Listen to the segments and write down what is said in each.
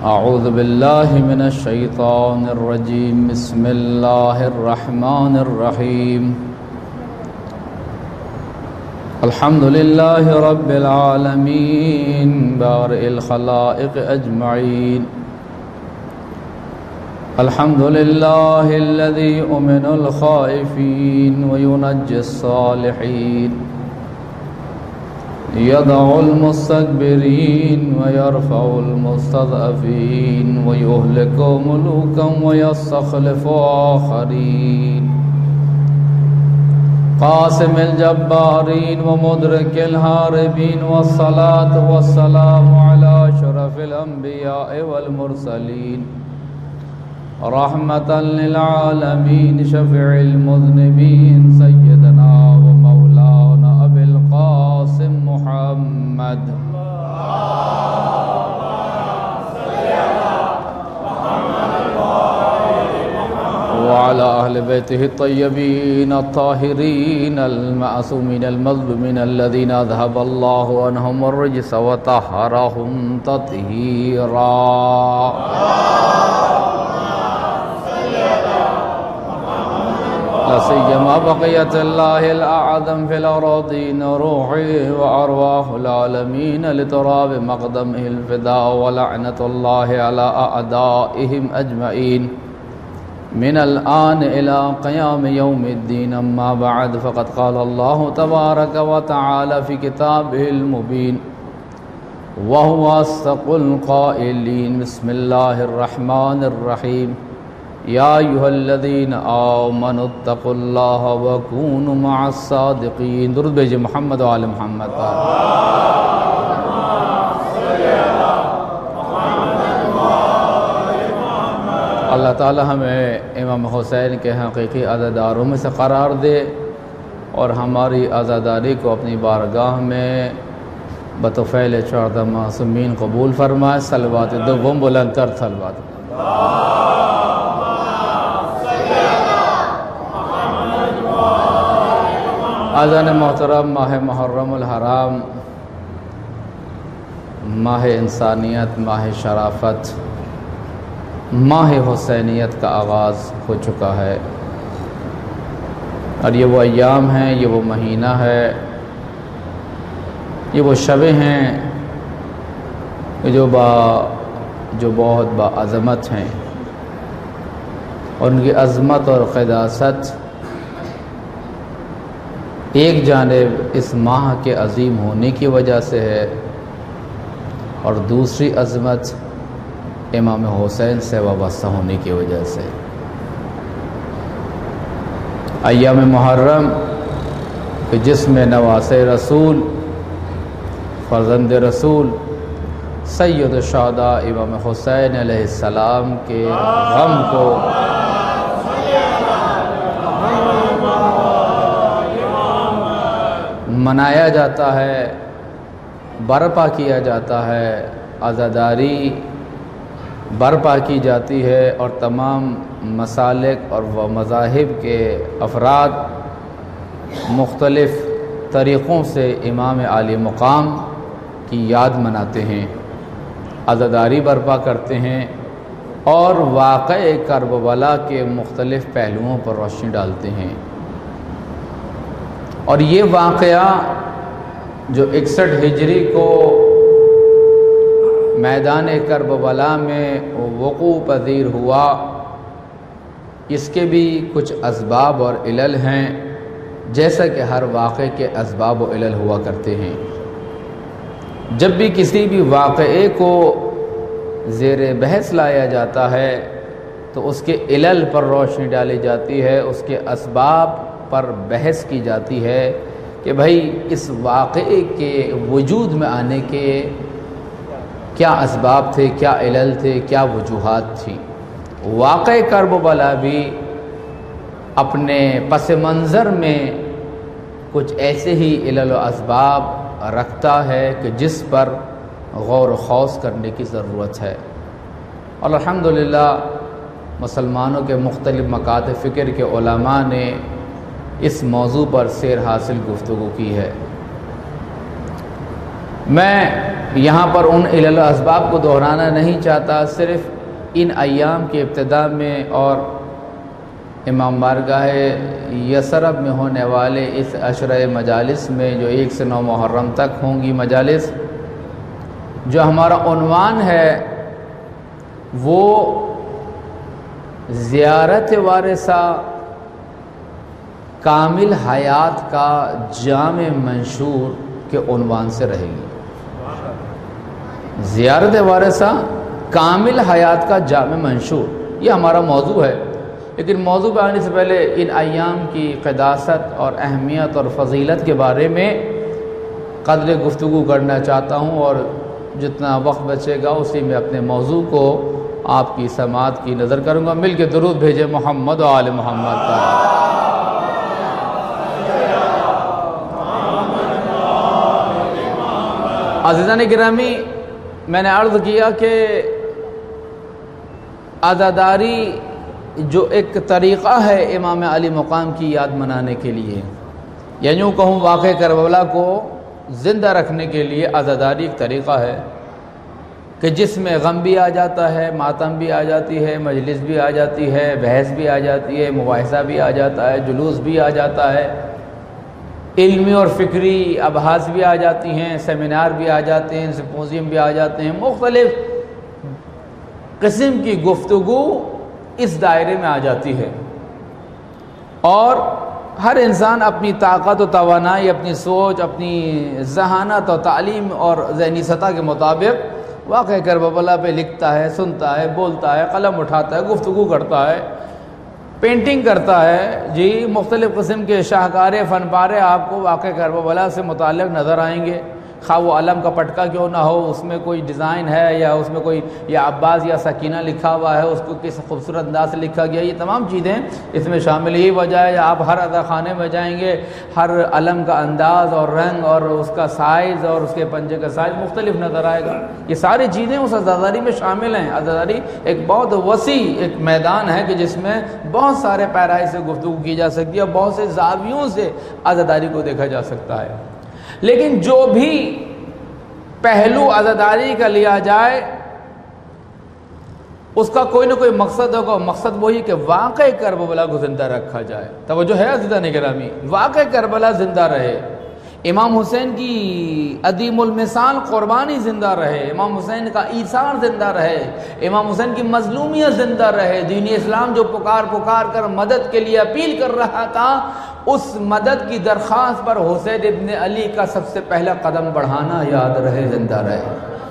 اعوذ باللہ من الشیطان الرجیم بسم اللہ الرحمن الرحیم الحمد للہ رب العالمین بارئ الخلائق اجمعین الحمد للہ الذی امن الخائفین وینجی الصالحین يدع المستكبرين ويرفع المستضعفين ويهلك ملوكا ويستخلف آخرين قاسم الجبارين ومدرك الهاربين والصلاة والسلام على أشرف الأنبياء والمرسلين رحمة للعالمين شفيع المذنبين سيدنا ومولانا أبي القاسم محمد وعلى أهل بيته الطيبين الطاهرين المعصومين المظلومين الذين أذهب الله عنهم الرجس وطهرهم تطهيرا سيما بقية الله الأعظم في الأراضين روحي وأرواح العالمين لتراب مقدمه الفداء ولعنة الله على أعدائهم أجمعين من الآن إلى قيام يوم الدين أما بعد فقد قال الله تبارك وتعالى في كتابه المبين وهو أصدق القائلين بسم الله الرحمن الرحيم یا ایھا الذین آمنوا اتقوا اللہ وکونوا مع الصادقین درود بھیجئے محمد و آل محمد پر اللہ تعالی ہمیں امام حسین کے حقیقی عزاداروں میں سے قرار دے اور ہماری عزاداری کو اپنی بارگاہ میں بطفیل 14 معصومین قبول فرمائے صلوات دوم بلند تر صلوات آذان محترم ماہ محرم الحرام ماہ انسانیت ماہ شرافت ماہ حسینیت کا آغاز ہو چکا ہے اور یہ وہ ایام ہیں یہ وہ مہینہ ہے یہ وہ شبیں ہیں جو بہت باعظمت ہیں اور ان کی عظمت اور قداست ایک جانب اس ماہ کے عظیم ہونے کی وجہ سے ہے اور دوسری عظمت امام حسین سے وابستہ ہونے کی وجہ سے ایام محرم جس میں نواس رسول فرزند رسول سید الشہداء امام حسین علیہ السلام کے غم کو منایا جاتا ہے برپا کیا جاتا ہے عزاداری برپا کی جاتی ہے اور تمام مسالک اور مذاہب کے افراد مختلف طریقوں سے امام عالی مقام کی یاد مناتے ہیں عزاداری برپا کرتے ہیں اور واقعہ کربلا کے مختلف پہلوؤں پر روشنی ڈالتے ہیں اور یہ واقعہ جو 61 ہجری کو میدان کربلا میں وقوع پذیر ہوا اس کے بھی کچھ اسباب اور علل ہیں جیسا کہ ہر واقعے کے اسباب و علل ہوا کرتے ہیں جب بھی کسی بھی واقعے کو زیر بحث لایا جاتا ہے تو اس کے علل پر روشنی ڈالی جاتی ہے اس کے اسباب پر بحث کی جاتی ہے کہ بھائی اس واقعے کے وجود میں آنے کے کیا اسباب تھے کیا علل تھے کیا وجوہات تھیں واقعہ کربلا بھی اپنے پس منظر میں کچھ ایسے ہی علل و اسباب رکھتا ہے کہ جس پر غور و خوض کرنے کی ضرورت ہے اور الحمدللہ مسلمانوں کے مختلف مکاتب فکر کے علماء نے اس موضوع پر سیر حاصل گفتگو کی ہے۔ میں یہاں پر ان علل و اسباب کو دہرانا نہیں چاہتا، صرف ان ایام کے ابتدا میں اور امام بارگاہ یثرب میں ہونے والے اس عشرہ مجالس میں جو 1 سے 9 محرم تک ہوں گی مجالس، جو ہمارا عنوان ہے وہ زیارت وارثہ کامل حیات کا جامع منشور کے عنوان سے رہے گی۔ زیارت وارثہ کامل حیات کا جامع منشور، یہ ہمارا موضوع ہے۔ لیکن موضوع پہ آنے سے پہلے ان ایام کی قداست اور اہمیت اور فضیلت کے بارے میں قدر گفتگو کرنا چاہتا ہوں، اور جتنا وقت بچے گا اسی میں اپنے موضوع کو آپ کی سماعت کی نظر کروں گا۔ مل کے درود بھیجے محمد و آل محمد پر۔ عزیزان گرامی، میں نے عرض کیا کہ عزاداری جو ایک طریقہ ہے امام علی مقام کی یاد منانے کے لیے، یا یوں کہوں واقعہ کربلا کو زندہ رکھنے کے لیے عزاداری ایک طریقہ ہے کہ جس میں غم بھی آ جاتا ہے، ماتم بھی آ جاتی ہے، مجلس بھی آ جاتی ہے، بحث بھی آ جاتی ہے، مباحثہ بھی آ جاتا ہے، جلوس بھی آ جاتا ہے، علمی اور فکری ابحاث بھی آ جاتی ہیں، سیمینار بھی آ جاتے ہیں، سمپوزیم بھی آ جاتے ہیں، مختلف قسم کی گفتگو اس دائرے میں آ جاتی ہے، اور ہر انسان اپنی طاقت و توانائی، اپنی سوچ، اپنی ذہانت اور تعلیم اور ذہنی سطح کے مطابق واقعہ کربلا پہ لکھتا ہے، سنتا ہے، بولتا ہے، قلم اٹھاتا ہے، گفتگو کرتا ہے، پینٹنگ کرتا ہے، جی مختلف قسم کے شاہکار فن پارے آپ کو واقعہ کربلا سے متعلق نظر آئیں گے، خواہ وہ علم کا پٹکا کیوں نہ ہو، اس میں کوئی ڈیزائن ہے یا اس میں کوئی یا عباس یا سکینہ لکھا ہوا ہے، اس کو کس خوبصورت انداز سے لکھا گیا، یہ تمام چیزیں اس میں شامل ہی وجہ ہے۔ آپ ہر عزا خانے میں جائیں گے، ہر علم کا انداز اور رنگ اور اس کا سائز اور اس کے پنجے کا سائز مختلف نظر آئے گا۔ یہ ساری چیزیں اس عزاداری میں شامل ہیں۔ عزاداری ایک بہت وسیع ایک میدان ہے کہ جس میں بہت سارے پیرائی سے گفتگو کی جا سکتی ہے، بہت سے زاویوں سے عزاداری کو دیکھا جا سکتا ہے۔ لیکن جو بھی پہلو عزاداری کا لیا جائے اس کا کوئی نہ کوئی مقصد ہوگا، مقصد وہی کہ واقع کربلا کو زندہ رکھا جائے۔ توجہ ہے عزیزان گرامی، واقع کربلا زندہ رہے، امام حسین کی عدیم المثال قربانی زندہ رہے، امام حسین کا ایثار زندہ رہے، امام حسین کی مظلومیت زندہ رہے، دین اسلام جو پکار کر مدد کے لیے اپیل کر رہا تھا، اس مدد کی درخواست پر حسین ابن علی کا سب سے پہلا قدم بڑھانا یاد رہے، زندہ رہے۔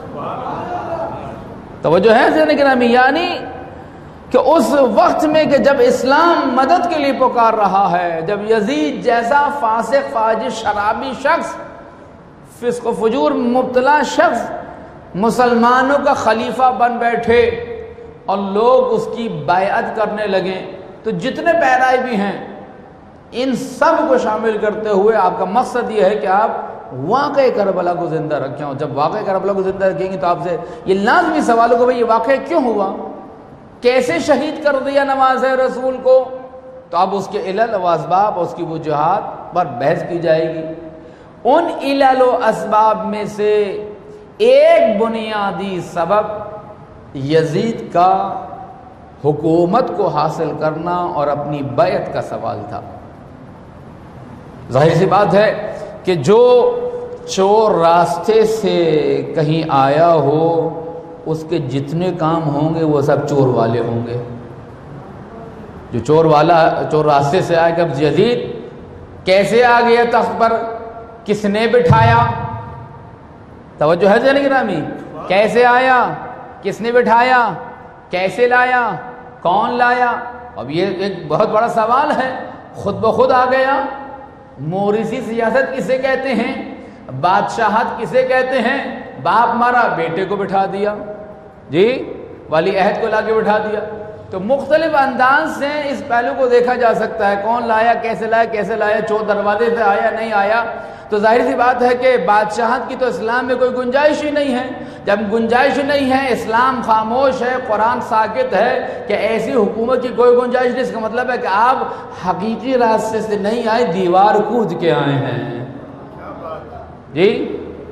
توجہ ہے حضرت گرامی، یعنی کہ اس وقت میں کہ جب اسلام مدد کے لیے پکار رہا ہے، جب یزید جیسا فاسق فاجر شرابی شخص، فسق و فجور مبتلا شخص مسلمانوں کا خلیفہ بن بیٹھے اور لوگ اس کی بیعت کرنے لگے، تو جتنے پیرائی بھی ہیں ان سب کو شامل کرتے ہوئے آپ کا مقصد یہ ہے کہ آپ واقع کربلا کو زندہ رکھیں۔ اور جب واقع کربلا کو زندہ رکھیں گے تو آپ سے یہ لازمی سوال ہوگا، بھئی یہ واقع کیوں ہوا، کیسے شہید کر دیا نماز رسول کو، تو اب اس کے علل و اسباب اور اس کی وجوہات پر بحث کی جائے گی۔ ان علل و اسباب میں سے ایک بنیادی سبب یزید کا حکومت کو حاصل کرنا اور اپنی بیعت کا سوال تھا۔ ظاہر سی بات ہے کہ جو چور راستے سے کہیں آیا ہو اس کے جتنے کام ہوں گے وہ سب چور والے ہوں گے۔ جو چور راستے سے آئے، کہ یزید کیسے آ گیا تخت پر، کس نے بٹھایا، توجہ ہے جناب گرامی، کیسے آیا، کس نے بٹھایا، کیسے لایا، کون لایا، اب یہ ایک بہت بڑا سوال ہے۔ خود بخود آ گیا؟ مورثی سیاست کسے کہتے ہیں، بادشاہت کسے کہتے ہیں، باپ مارا بیٹے کو بٹھا دیا، جی ولی عہد کو لا کے بٹھا دیا۔ تو مختلف انداز سے اس پہلو کو دیکھا جا سکتا ہے، کون لایا، کیسے لایا، چور دروازے سے آیا نہیں آیا۔ تو ظاہر سی بات ہے کہ بادشاہت کی تو اسلام میں کوئی گنجائش ہی نہیں ہے۔ جب گنجائش نہیں ہے، اسلام خاموش ہے، قرآن ساکت ہے کہ ایسی حکومت کی کوئی گنجائش نہیں، اس کا مطلب ہے کہ آپ حقیقی راستے سے نہیں آئے، دیوار کود کے آئے ہیں۔ جی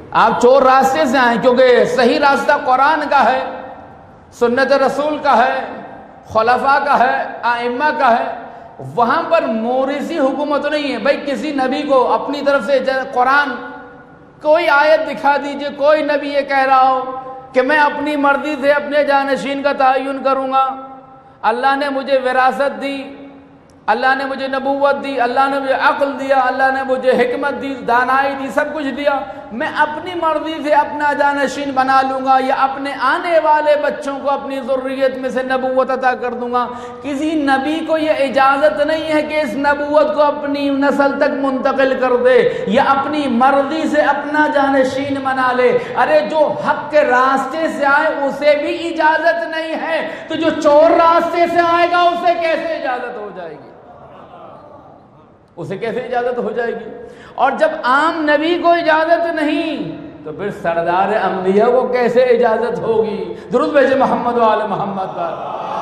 آپ چور راستے سے آئیں، کیونکہ صحیح راستہ قرآن کا ہے، سنت رسول کا ہے، خلفاء کا ہے، ائمہ کا ہے، وہاں پر موریثی حکومت نہیں ہے۔ بھائی کسی نبی کو اپنی طرف سے قرآن کوئی آیت دکھا دیجئے، کوئی نبی یہ کہہ رہا ہو کہ میں اپنی مرضی سے اپنے جانشین کا تعین کروں گا، اللہ نے مجھے وراثت دی، اللہ نے مجھے نبوت دی، اللہ نے مجھے عقل دیا، اللہ نے مجھے حکمت دی، دانائی دی، سب کچھ دیا، میں اپنی مرضی سے اپنا جانشین بنا لوں گا یا اپنے آنے والے بچوں کو اپنی ذریت میں سے نبوت عطا کر دوں گا۔ کسی نبی کو یہ اجازت نہیں ہے کہ اس نبوت کو اپنی نسل تک منتقل کر دے یا اپنی مرضی سے اپنا جانشین بنا لے۔ ارے جو حق کے راستے سے آئے اسے بھی اجازت نہیں ہے، تو جو چور راستے سے آئے گا اسے کیسے اجازت ہو جائے گی؟ اسے کیسے اجازت ہو جائے گی؟ اور جب عام نبی کو اجازت نہیں تو پھر سردار انبیاء کو کیسے اجازت ہوگی؟ درود بھیجے محمد و آل محمد پر۔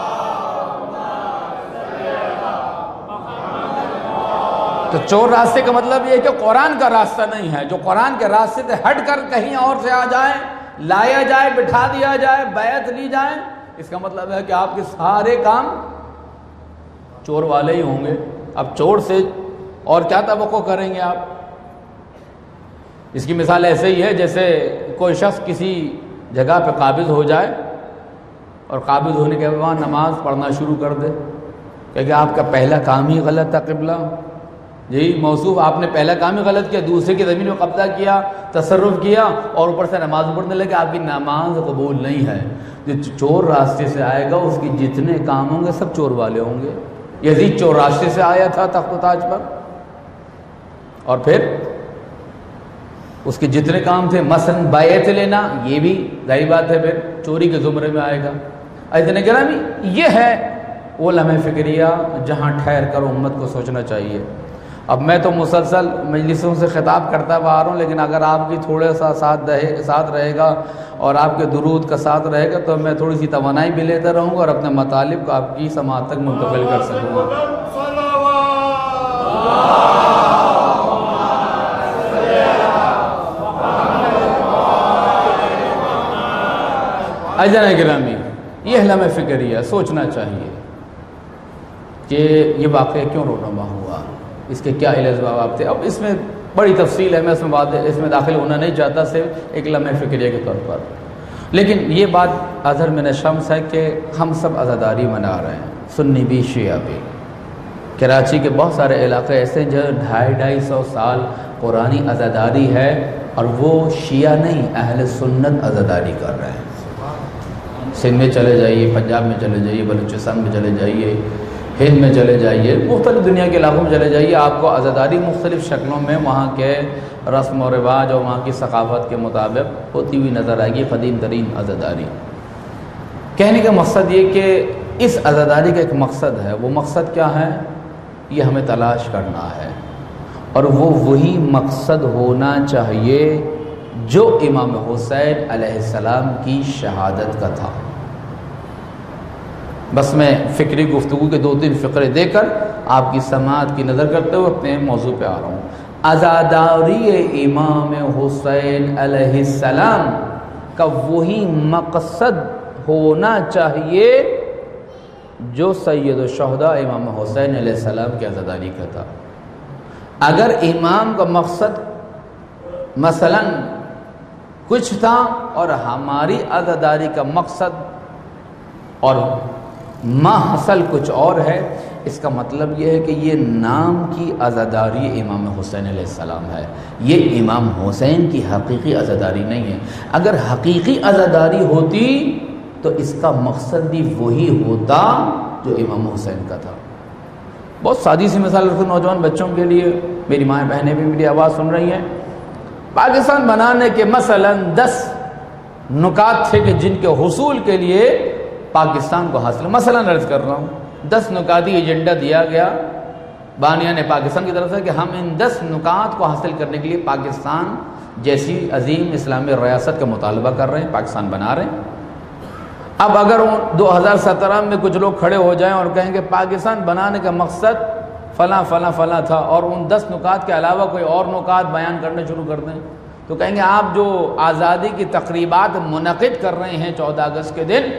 تو چور راستے کا مطلب یہ ہے کہ قرآن کا راستہ نہیں ہے، جو قرآن کے راستے سے ہٹ کر کہیں اور سے آ جائے، لایا جائے، بٹھا دیا جائے، بیعت لی جائے، اس کا مطلب ہے کہ آپ کے سارے کام چور والے ہی ہوں گے۔ اب چور سے اور کیا توقع کریں گے آپ؟ اس کی مثال ایسے ہی ہے جیسے کوئی شخص کسی جگہ پہ قابض ہو جائے اور قابض ہونے کے بعد نماز پڑھنا شروع کر دے، کہ آپ کا پہلا کام ہی غلط تھا، قبلہ یہی موصوف، آپ نے پہلا کام ہی غلط کیا، دوسرے کی زمین میں قبضہ کیا، تصرف کیا اور اوپر سے نماز پڑھنے لگے، آپ کی نماز قبول نہیں ہے۔ جو چور راستے سے آئے گا اس کی جتنے کام ہوں گے سب چور والے ہوں گے۔ یزید چور راستے سے آیا تھا تخت و تاج پر، اور پھر اس کے جتنے کام تھے، مثلا بیعت لینا، یہ بھی ظاہر بات ہے پھر چوری کے زمرے میں آئے گا۔ عزیزان گرامی، یہ ہے وہ لمحہ فکریہ جہاں ٹھہر کر امت کو سوچنا چاہیے۔ اب میں تو مسلسل مجلسوں سے خطاب کرتا ہوا آ رہا ہوں، لیکن اگر آپ کی تھوڑا سا ساتھ رہے گا اور آپ کے درود کا ساتھ رہے گا تو میں تھوڑی سی توانائی بھی لیتا رہوں گا اور اپنے مطالب کو آپ کی سماعت تک منتقل کر سکوں گا۔ عزیزان گرامی، یہ لمحہ فکریہ سوچنا چاہیے کہ یہ واقعہ کیوں رونما ہوا، اس کے کیا اسباب تھے۔ اب اس میں بڑی تفصیل ہے، میں اس میں داخل ہونا نہیں چاہتا، صرف ایک لمحہ فکریہ کے طور پر۔ لیکن یہ بات اظہر من الشمس ہے کہ ہم سب عزاداری منا رہے ہیں، سنی بھی شیعہ بھی۔ کراچی کے بہت سارے علاقے ایسے ہیں جو 250 سال قرآنی عزاداری ہے، اور وہ شیعہ نہیں، اہل سنت عزاداری کر رہے ہیں۔ سندھ میں چلے جائیے، پنجاب میں چلے جائیے، بلوچستان میں چلے جائیے، ہند میں چلے جائیے، مختلف دنیا کے علاقوں میں چلے جائیے، آپ کو عزاداری مختلف شکلوں میں وہاں کے رسم و رواج اور وہاں کی ثقافت کے مطابق ہوتی ہوئی نظر آئے گی، قدیم ترین عزاداری۔ کہنے کا مقصد یہ کہ اس عزاداری کا ایک مقصد ہے، وہ مقصد کیا ہے یہ ہمیں تلاش کرنا ہے، اور وہ وہی مقصد ہونا چاہیے جو امام حسین علیہ السلام کی شہادت کا تھا۔ بس میں فکری گفتگو کے 2-3 فقرے دے کر آپ کی سماعت کی نظر کرتے ہوئے اپنے موضوع پہ آ رہا ہوں۔ عزاداری امام حسین علیہ السلام کا وہی مقصد ہونا چاہیے جو سید الشہداء امام حسین علیہ السلام کی عزاداری کا تھا۔ اگر امام کا مقصد مثلا کچھ تھا اور ہماری عزاداری کا مقصد اور ماحصل کچھ اور ہے، اس کا مطلب یہ ہے کہ یہ نام کی عزاداری امام حسین علیہ السلام ہے، یہ امام حسین کی حقیقی عزاداری نہیں ہے۔ اگر حقیقی عزاداری ہوتی تو اس کا مقصد بھی وہی ہوتا جو امام حسین کا تھا۔ بہت سادی سی مثال رکھو نوجوان بچوں کے لیے، میری مائیں بہنیں بھی میری آواز سن رہی ہیں۔ پاکستان بنانے کے مثلا 10 نکات تھے کہ جن کے حصول کے لیے پاکستان کو حاصل، مثلا عرض کر رہا ہوں 10 نکاتی ایجنڈا دیا گیا بانیان پاکستان کی طرف سے کہ ہم ان 10 نکات کو حاصل کرنے کے لیے پاکستان جیسی عظیم اسلامی ریاست کا مطالبہ کر رہے ہیں، پاکستان بنا رہے ہیں۔ اب اگر 2017 میں کچھ لوگ کھڑے ہو جائیں اور کہیں کہ پاکستان بنانے کا مقصد فلاں فلاں فلاں تھا، اور ان 10 نکات کے علاوہ کوئی اور نکات بیان کرنے شروع کر دیں، تو کہیں گے آپ جو آزادی کی تقریبات منعقد کر رہے ہیں 14 اگست کے دن،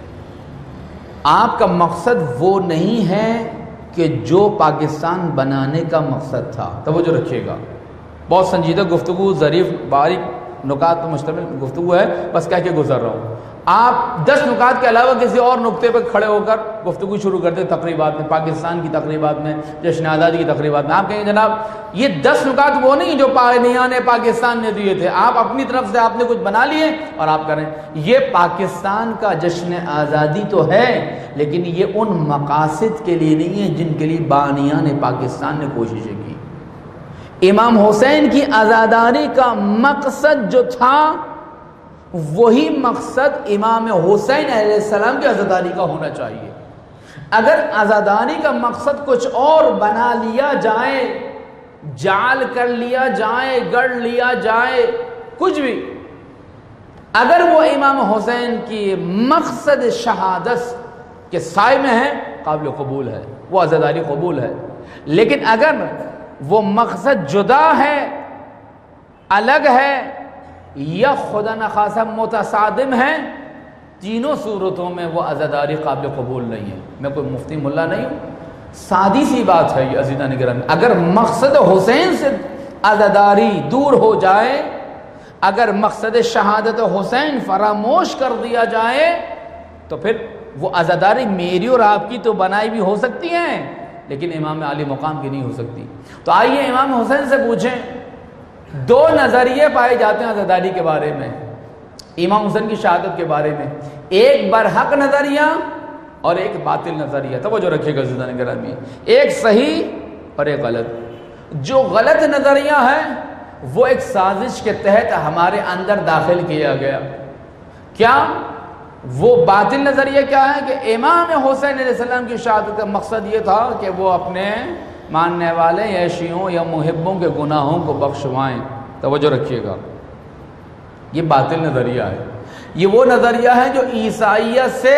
آپ کا مقصد وہ نہیں ہے کہ جو پاکستان بنانے کا مقصد تھا۔ توجہ رکھیے گا، بہت سنجیدہ گفتگو، ظریف باریک نکات پر مشتمل گفتگو ہے، بس کہہ کے گزر رہا ہوں۔ آپ 10 نکات کے علاوہ کسی اور نقطے پر کھڑے ہو کر گفتگو شروع کرتے تقریبات میں، پاکستان کی تقریبات میں، جشن آزادی کی تقریبات میں، آپ کہیں جناب یہ 10 نکات وہ نہیں جو پابندیان پاکستان نے دیے تھے، آپ اپنی طرف سے آپ نے کچھ بنا لیے اور آپ کریں۔ یہ پاکستان کا جشن آزادی تو ہے، لیکن یہ ان مقاصد کے لیے نہیں ہے جن کے لیے بانیان پاکستان نے کوششیں کی۔ امام حسین کی عزاداری کا مقصد جو تھا، وہی مقصد امام حسین علیہ السلام کی عزاداری کا ہونا چاہیے۔ اگر عزاداری کا مقصد کچھ اور بنا لیا جائے، جعل کر لیا جائے، گڑ لیا جائے، کچھ بھی، اگر وہ امام حسین کی مقصد شہادت کے سائے میں ہے، قابل قبول ہے، وہ عزاداری قبول ہے۔ لیکن اگر وہ مقصد جدا ہے، الگ ہے، یا خدا نخواستہ متصادم ہے، تینوں صورتوں میں وہ عزاداری قابل قبول نہیں ہے۔ میں کوئی مفتی ملا نہیں ہوں، سادی سی بات ہے یہ عزیزان گرامی۔ اگر مقصد حسین سے عزاداری دور ہو جائے، اگر مقصد شہادت حسین فراموش کر دیا جائے، تو پھر وہ عزاداری میری اور آپ کی تو بنائی بھی ہو سکتی ہیں، لیکن امام عالی مقام کی نہیں ہو سکتی۔ تو آئیے امام حسین سے پوچھیں، 2 نظریے پائے جاتے ہیں عزاداری کے بارے میں، امام حسین کی شہادت کے بارے میں، ایک برحق نظریہ اور ایک باطل نظریہ۔ توجہ رکھیے گا عزیزان گرامی، ایک صحیح اور ایک غلط۔ جو غلط نظریہ ہے وہ ایک سازش کے تحت ہمارے اندر داخل کیا گیا۔ کیا وہ باطل نظریہ کیا ہے کہ امام حسین علیہ السلام کی شہادت کا مقصد یہ تھا کہ وہ اپنے ماننے والے یا شیعوں یا محبوں کے گناہوں کو بخشوائیں۔ توجہ رکھیے گا، یہ باطل نظریہ ہے۔ یہ وہ نظریہ ہے جو عیسائیت سے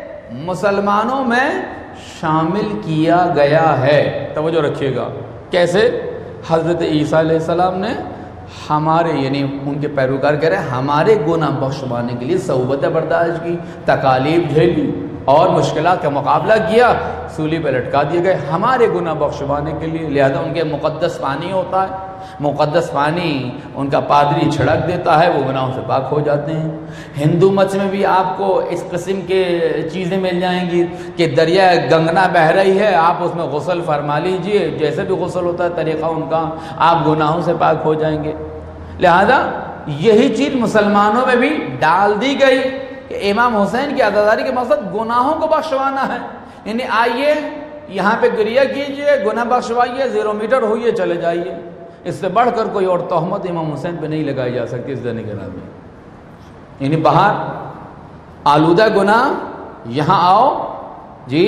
مسلمانوں میں شامل کیا گیا ہے۔ توجہ رکھیے گا، کیسے؟ حضرت عیسیٰ علیہ السلام نے ہمارے، یعنی ان کے پیروکار کہہ رہے ہیں، ہمارے گناہ بخشوانے کے لیے صعوبتیں برداشت کی، تکالیف جھیلی اور مشکلات کا مقابلہ کیا، سولی پہ لٹکا دیے گئے ہمارے گناہ بخشوانے کے لیے۔ لہذا ان کے مقدس پانی ہوتا ہے، مقدس پانی ان کا پادری چھڑک دیتا ہے، وہ گناہوں سے پاک ہو جاتے ہیں۔ ہندو مت میں بھی آپ کو اس قسم کے چیزیں مل جائیں گی کہ دریا گنگنا بہہ رہی ہے، آپ اس میں غسل فرما لیجئے، جیسے بھی غسل ہوتا ہے طریقہ ان کا، آپ گناہوں سے پاک ہو جائیں گے۔ لہذا یہی چیز مسلمانوں میں بھی ڈال دی گئی کہ امام حسین کی عزاداری کے مقصد گناہوں کو بخشوانا ہے، یعنی آئیے یہاں پہ گریہ کیجئے، گناہ بخشوائیے، 0 میٹر ہوئیے، چلے جائیے۔ اس سے بڑھ کر کوئی اور تہمت امام حسین پہ نہیں لگائی جا سکتی اس دن کے نام میں۔ یعنی باہر آلودہ گناہ، یہاں آؤ جی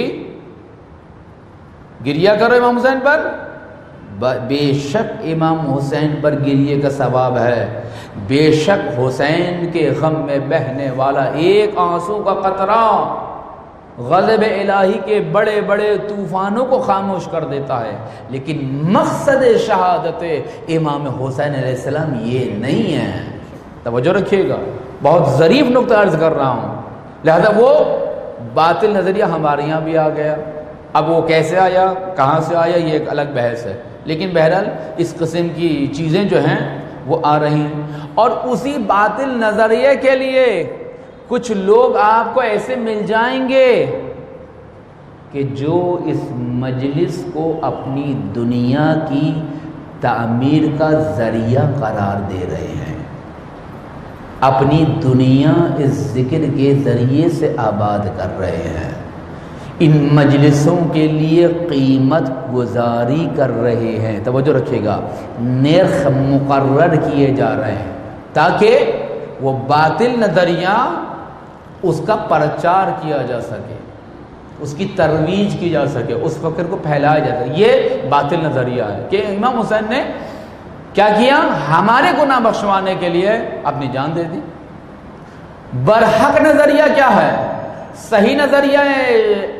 گریہ کرو امام حسین پر، بے شک امام حسین پر گریے کا ثواب ہے، بے شک حسین کے غم میں بہنے والا ایک آنسو کا قطرہ غضب الہی کے بڑے بڑے طوفانوں کو خاموش کر دیتا ہے۔ لیکن مقصد شہادت امام حسین علیہ السلام یہ نہیں ہے۔ توجہ رکھیے گا، بہت ظریف نقطہ عرض کر رہا ہوں۔ لہذا وہ باطل نظریہ ہمارے یہاں بھی آ گیا۔ اب وہ کیسے آیا، کہاں سے آیا، یہ ایک الگ بحث ہے، لیکن بہرحال اس قسم کی چیزیں جو ہیں وہ آ رہی ہیں۔ اور اسی باطل نظریے کے لیے کچھ لوگ آپ کو ایسے مل جائیں گے کہ جو اس مجلس کو اپنی دنیا کی تعمیر کا ذریعہ قرار دے رہے ہیں، اپنی دنیا اس ذکر کے ذریعے سے آباد کر رہے ہیں، ان مجلسوں کے لیے قیمت گزاری کر رہے ہیں۔ توجہ رکھیے گا، نرخ مقرر کیے جا رہے ہیں تاکہ وہ باطل نظریہ اس کا پرچار کیا جا سکے، اس کی ترویج کی جا سکے، اس فکر کو پھیلایا جا سکے۔ یہ باطل نظریہ ہے کہ امام حسین نے کیا کیا، ہمارے گناہ بخشوانے کے لیے اپنی جان دے دی۔ برحق نظریہ کیا ہے، صحیح نظریہ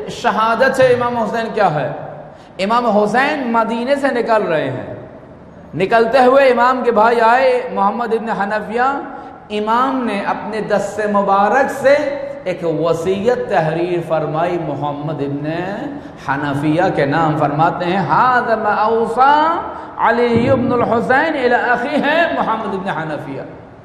شہادت سے امام حسین کیا ہے؟ امام حسین مدینے سے نکل رہے ہیں، نکلتے ہوئے امام کے بھائی آئے محمد ابن حنفیہ، امام نے اپنے دست مبارک سے ایک وصیت تحریر فرمائی محمد ابن حنفیہ کے نام، فرماتے ہیں ھذا ما اوصى علی ابن الحسین الی اخیہ محمد ابن حنفیہ،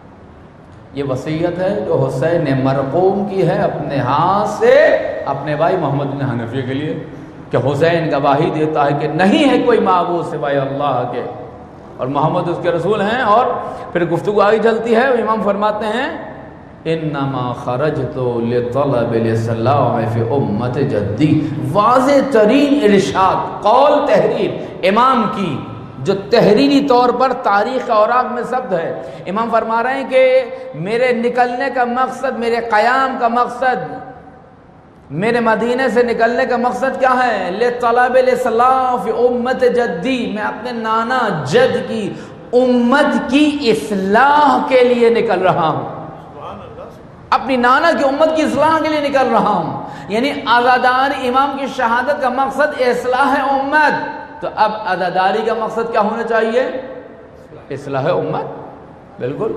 یہ وصیت ہے جو حسین نے مرقوم کی ہے اپنے ہاتھ سے اپنے بھائی محمد بن حنفیہ کے لیے، کہ حسین گواہی دیتا ہے کہ نہیں ہے کوئی معبود سوائے اللہ کے اور محمد اس کے رسول ہیں۔ اور پھر گفتگو آگے چلتی ہے، امام فرماتے ہیں انما خرجت لطلب الاصلاح فی امت جدی، واضح ترین ارشاد، قول تحریر امام کی جو تحریری طور پر تاریخ اوراق میں ثبت ہے۔ امام فرما رہے ہیں کہ میرے نکلنے کا مقصد، میرے قیام کا مقصد، میرے مدینے سے نکلنے کا مقصد کیا ہے؟ لطلب الاصلاح فی امت جدی، میں اپنے نانا جد کی امت کی اصلاح کے لیے نکل رہا ہوں، اپنی نانا کی امت کی اصلاح کے لیے نکل رہا ہوں۔ یعنی عزاداری امام کی شہادت کا مقصد اصلاح امت، تو اب عزاداری کا مقصد کیا ہونا چاہیے؟ اصلاح امت، بالکل۔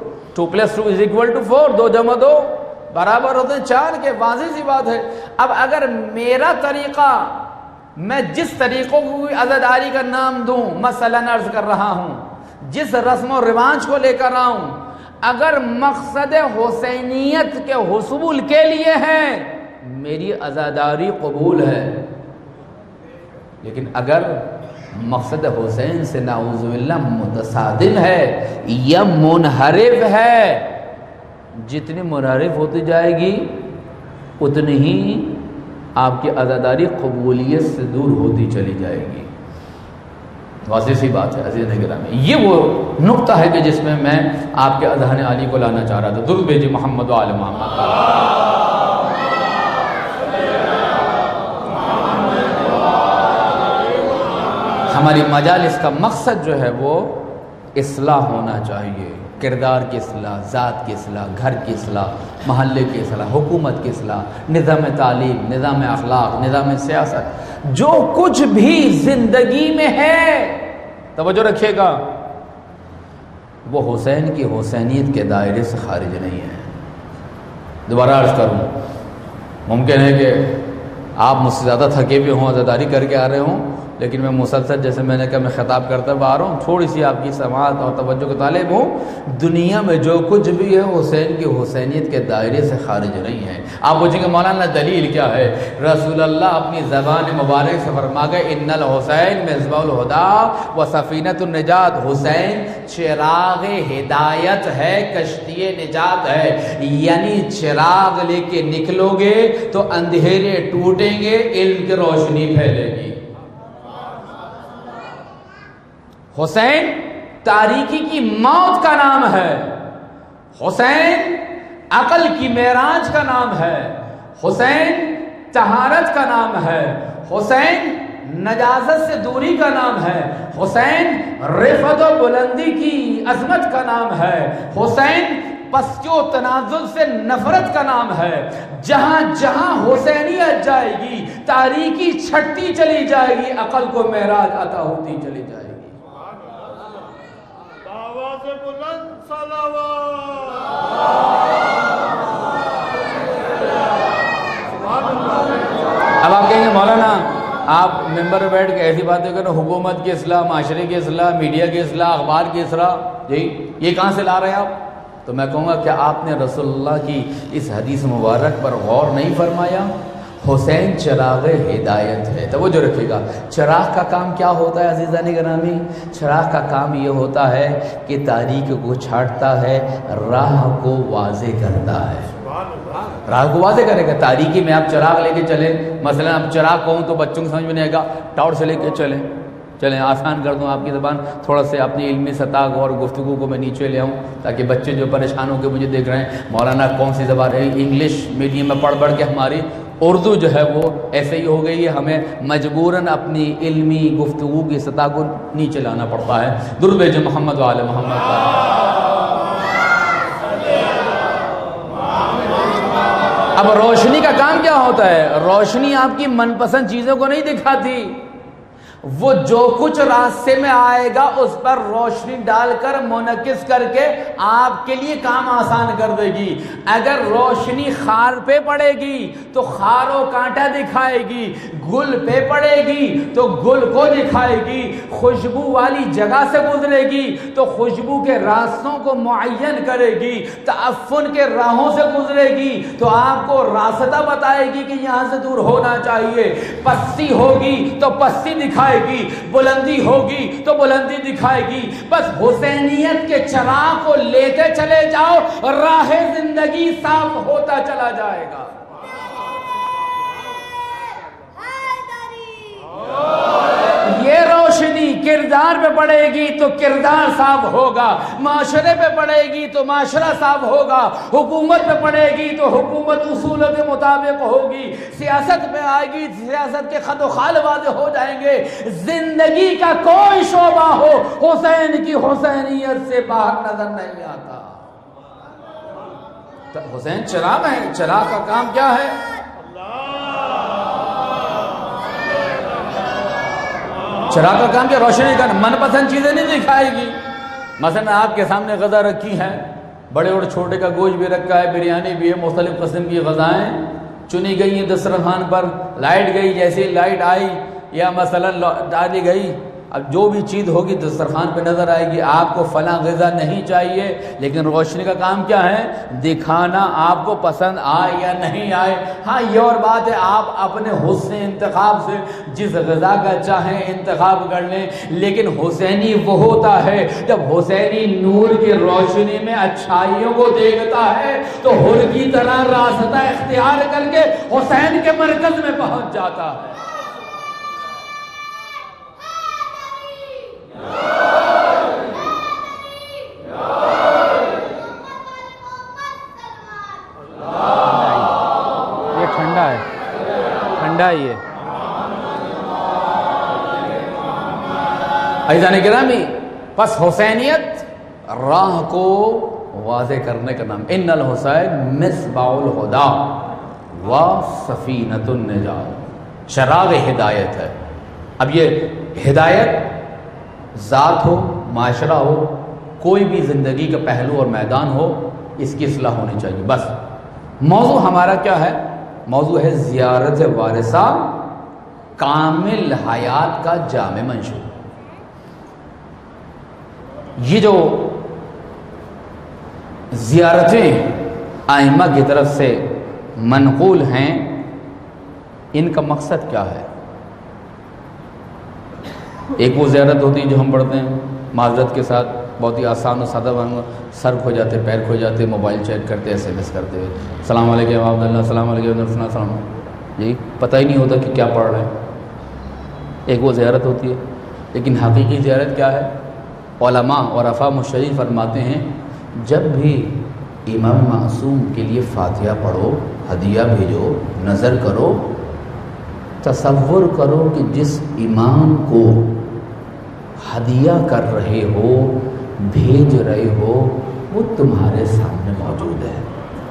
2+2=4، 2 + 2 برابر ہوتے ہیں 4 کے، واضح سی بات ہے۔ اب اگر میرا طریقہ، میں جس طریقوں کو عزاداری کا نام دوں، مثلا عرض کر رہا ہوں، جس رسم و رواج کو لے کر آؤں، اگر مقصد حسینیت کے حصول کے لیے ہے، میری عزاداری قبول ہے، لیکن اگر مقصد حسین سے نعوذ باللہ متصادم ہے یا منحرف ہے، جتنی منحرف ہوتی جائے گی اتنی ہی آپ کی عزاداری قبولیت سے دور ہوتی چلی جائے گی۔ واضح سی بات ہے عزیز گرامی، یہ وہ نقطہ ہے کہ جس میں آپ کے اذہان عالی کو لانا چاہ رہا تھا۔ درود بھیجیے محمد و آل محمد۔ ہماری مجالس کا مقصد جو ہے وہ اصلاح ہونا چاہیے، کردار کی اصلاح، ذات کی اصلاح، گھر کی اصلاح، محلے کی اصلاح، حکومت کی اصلاح، نظام تعلیم، نظام اخلاق، نظام سیاست، جو کچھ بھی زندگی میں ہے، توجہ رکھیے گا، وہ حسین کی حسینیت کے دائرے سے خارج نہیں ہے۔ دوبارہ عرض کروں، ممکن ہے کہ آپ مجھ سے زیادہ تھکے بھی ہوں، عزاداری کر کے آ رہے ہوں، لیکن میں مسلسل جیسے میں نے کہا میں خطاب کرتا ہوا آ رہا ہوں، تھوڑی سی آپ کی سماعت اور توجہ کے طالب ہوں۔ دنیا میں جو کچھ بھی ہے حسین کی حسینیت کے دائرے سے خارج نہیں ہے۔ آپ پوچھیں گے مولانا دلیل کیا ہے؟ رسول اللہ اپنی زبان مبارک سے فرما گئے ان الحسین مصباح الہدی و سفینۃ النجات، حسین چراغ ہدایت ہے، کشتی نجات ہے، یعنی چراغ لے کے نکلو گے تو اندھیرے ٹوٹیں گے، علم کی روشنی پھیلے گی۔ حسین تاریکی کی موت کا نام ہے، حسین عقل کی معراج کا نام ہے، حسین طہارت کا نام ہے، حسین نجاست سے دوری کا نام ہے، حسین رفعت و بلندی کی عظمت کا نام ہے، حسین پستی و تنازل سے نفرت کا نام ہے۔ جہاں جہاں حسینیت جائے گی تاریکی چھٹتی چلی جائے گی، عقل کو معراج عطا ہوتی چلی جائے گی۔ اب آپ کہیں گے مولانا آپ ممبر پہ بیٹھ کے ایسی باتیں کریں، حکومت کی اصلاح، معاشرے کی اصلاح، میڈیا کی اصلاح، اخبار کی اصلاح، یہ کہاں سے لا رہے ہیں آپ؟ تو میں کہوں گا کہ آپ نے رسول اللہ کی اس حدیث مبارک پر غور نہیں فرمایا؟ حسین چراغ ہدایت ہے، توجہ رکھیے گا۔ چراغ کا کام کیا ہوتا ہے عزیزان گرامی؟ چراغ کا کام یہ ہوتا ہے کہ تاریک کو چھاٹتا ہے، راہ کو واضح کرتا ہے، راہ کو واضح کرے گا۔ تاریکی میں آپ چراغ لے کے چلیں، مثلا اب چراغ کہوں تو بچوں کو سمجھ میں نہیں آئے گا، ٹارچ سے لے کے چلیں آسان کر دوں آپ کی زبان، تھوڑا سے اپنی علمی سطح اور گفتگو کو میں نیچے لے آؤں تاکہ بچے جو پریشان ہو کے مجھے دیکھ رہے ہیں مولانا کون سی زبان ہے، انگلش میڈیم میں پڑھ کے ہماری اردو جو ہے وہ ایسے ہی ہو گئی ہے، ہمیں مجبوراً اپنی علمی گفتگو کی سطح کو نیچے لانا پڑتا ہے۔ درود بھیجیں محمد و آل محمد۔ اب روشنی کا کام کیا ہوتا ہے؟ روشنی آپ کی من پسند چیزوں کو نہیں دکھاتی، وہ جو کچھ راستے میں آئے گا اس پر روشنی ڈال کر منعکس کر کے آپ کے لیے کام آسان کر دے گی۔ اگر روشنی خار پہ پڑے گی تو خار و کانٹا دکھائے گی، گل پہ پڑے گی تو گل کو دکھائے گی، خوشبو والی جگہ سے گزرے گی تو خوشبو کے راستوں کو معین کرے گی، تعفن کے راہوں سے گزرے گی تو آپ کو راستہ بتائے گی کہ یہاں سے دور ہونا چاہیے، پستی ہوگی تو پستی دکھائے گی، بلندی ہوگی تو بلندی دکھائے گی۔ بس حسینیت کے چراغ کو لیتے چلے جاؤ، راہ زندگی صاف ہوتا چلا جائے گا۔ یہ روشنی کردار پہ پڑے گی تو کردار صاف ہوگا، معاشرے پہ پڑے گی تو معاشرہ صاف ہوگا، حکومت پہ پڑے گی تو حکومت اصولوں کے مطابق ہوگی، سیاست پہ آئے گی سیاست کے خط و خال واضح ہو جائیں گے۔ زندگی کا کوئی شعبہ ہو حسین کی حسینیت سے باہر نظر نہیں آتا۔ حسین چراغ ہے، چراغ کا کام کیا ہے؟ چراغ کا کام کیا؟ روشنی کا۔ من پسند چیزیں نہیں دکھائے گی۔ مثلا آپ کے سامنے غذا رکھی ہے، بڑے اور چھوٹے کا گوشت بھی رکھا ہے، بریانی بھی ہے، مختلف قسم کی غذائیں چنی گئی ہیں دسترخوان پر، لائٹ گئی، جیسے لائٹ آئی یا مثلا ڈالی گئی، اب جو بھی چیز ہوگی دسترخوان پہ نظر آئے گی۔ آپ کو فلاں غذا نہیں چاہیے، لیکن روشنی کا کام کیا ہے؟ دکھانا، آپ کو پسند آئے یا نہیں آئے۔ ہاں یہ اور بات ہے آپ اپنے حسن انتخاب سے جس غذا کا چاہیں انتخاب کر لیں، لیکن حسینی وہ ہوتا ہے جب حسینی نور کی روشنی میں اچھائیوں کو دیکھتا ہے تو حر کی طرح راستہ اختیار کر کے حسین کے مرکز میں پہنچ جاتا ہے۔ یہ ٹھنڈا ہے، ٹھنڈا ہی ہے۔ عزیزان گرامی، پس حسینیت راہ کو واضح کرنے کا نام۔ ان الحسین مصباح الہدی و سفینۃ النجات، چراغ ہدایت ہے۔ اب یہ ہدایت ذات ہو، معاشرہ ہو، کوئی بھی زندگی کا پہلو اور میدان ہو، اس کی اصلاح ہونی چاہیے۔ بس موضوع ہمارا کیا ہے؟ موضوع ہے زیارت وارثہ، کامل حیات کا جامع منشور۔ یہ جو زیارتیں ائمہ کی طرف سے منقول ہیں، ان کا مقصد کیا ہے؟ ایک وہ زیارت ہوتی ہے جو ہم پڑھتے ہیں معذرت کے ساتھ، بہت ہی آسان و سادہ، سر کھو جاتے، پیر کھو جاتے، موبائل چیک کرتے، ایس ایم ایس کرتے، السلام علیکم عبداللہ، السلام علیکم السلام، یہی پتہ ہی نہیں ہوتا کہ کیا پڑھ رہے ہیں۔ ایک وہ زیارت ہوتی ہے، لیکن حقیقی زیارت کیا ہے؟ علماء اور افا مشرف فرماتے ہیں جب بھی امام معصوم کے لیے فاتحہ پڑھو، ہدیہ بھیجو، نظر کرو، تصور کرو کہ جس امام کو ہدیہ کر رہے ہو، بھیج رہے ہو، وہ تمہارے سامنے موجود ہے،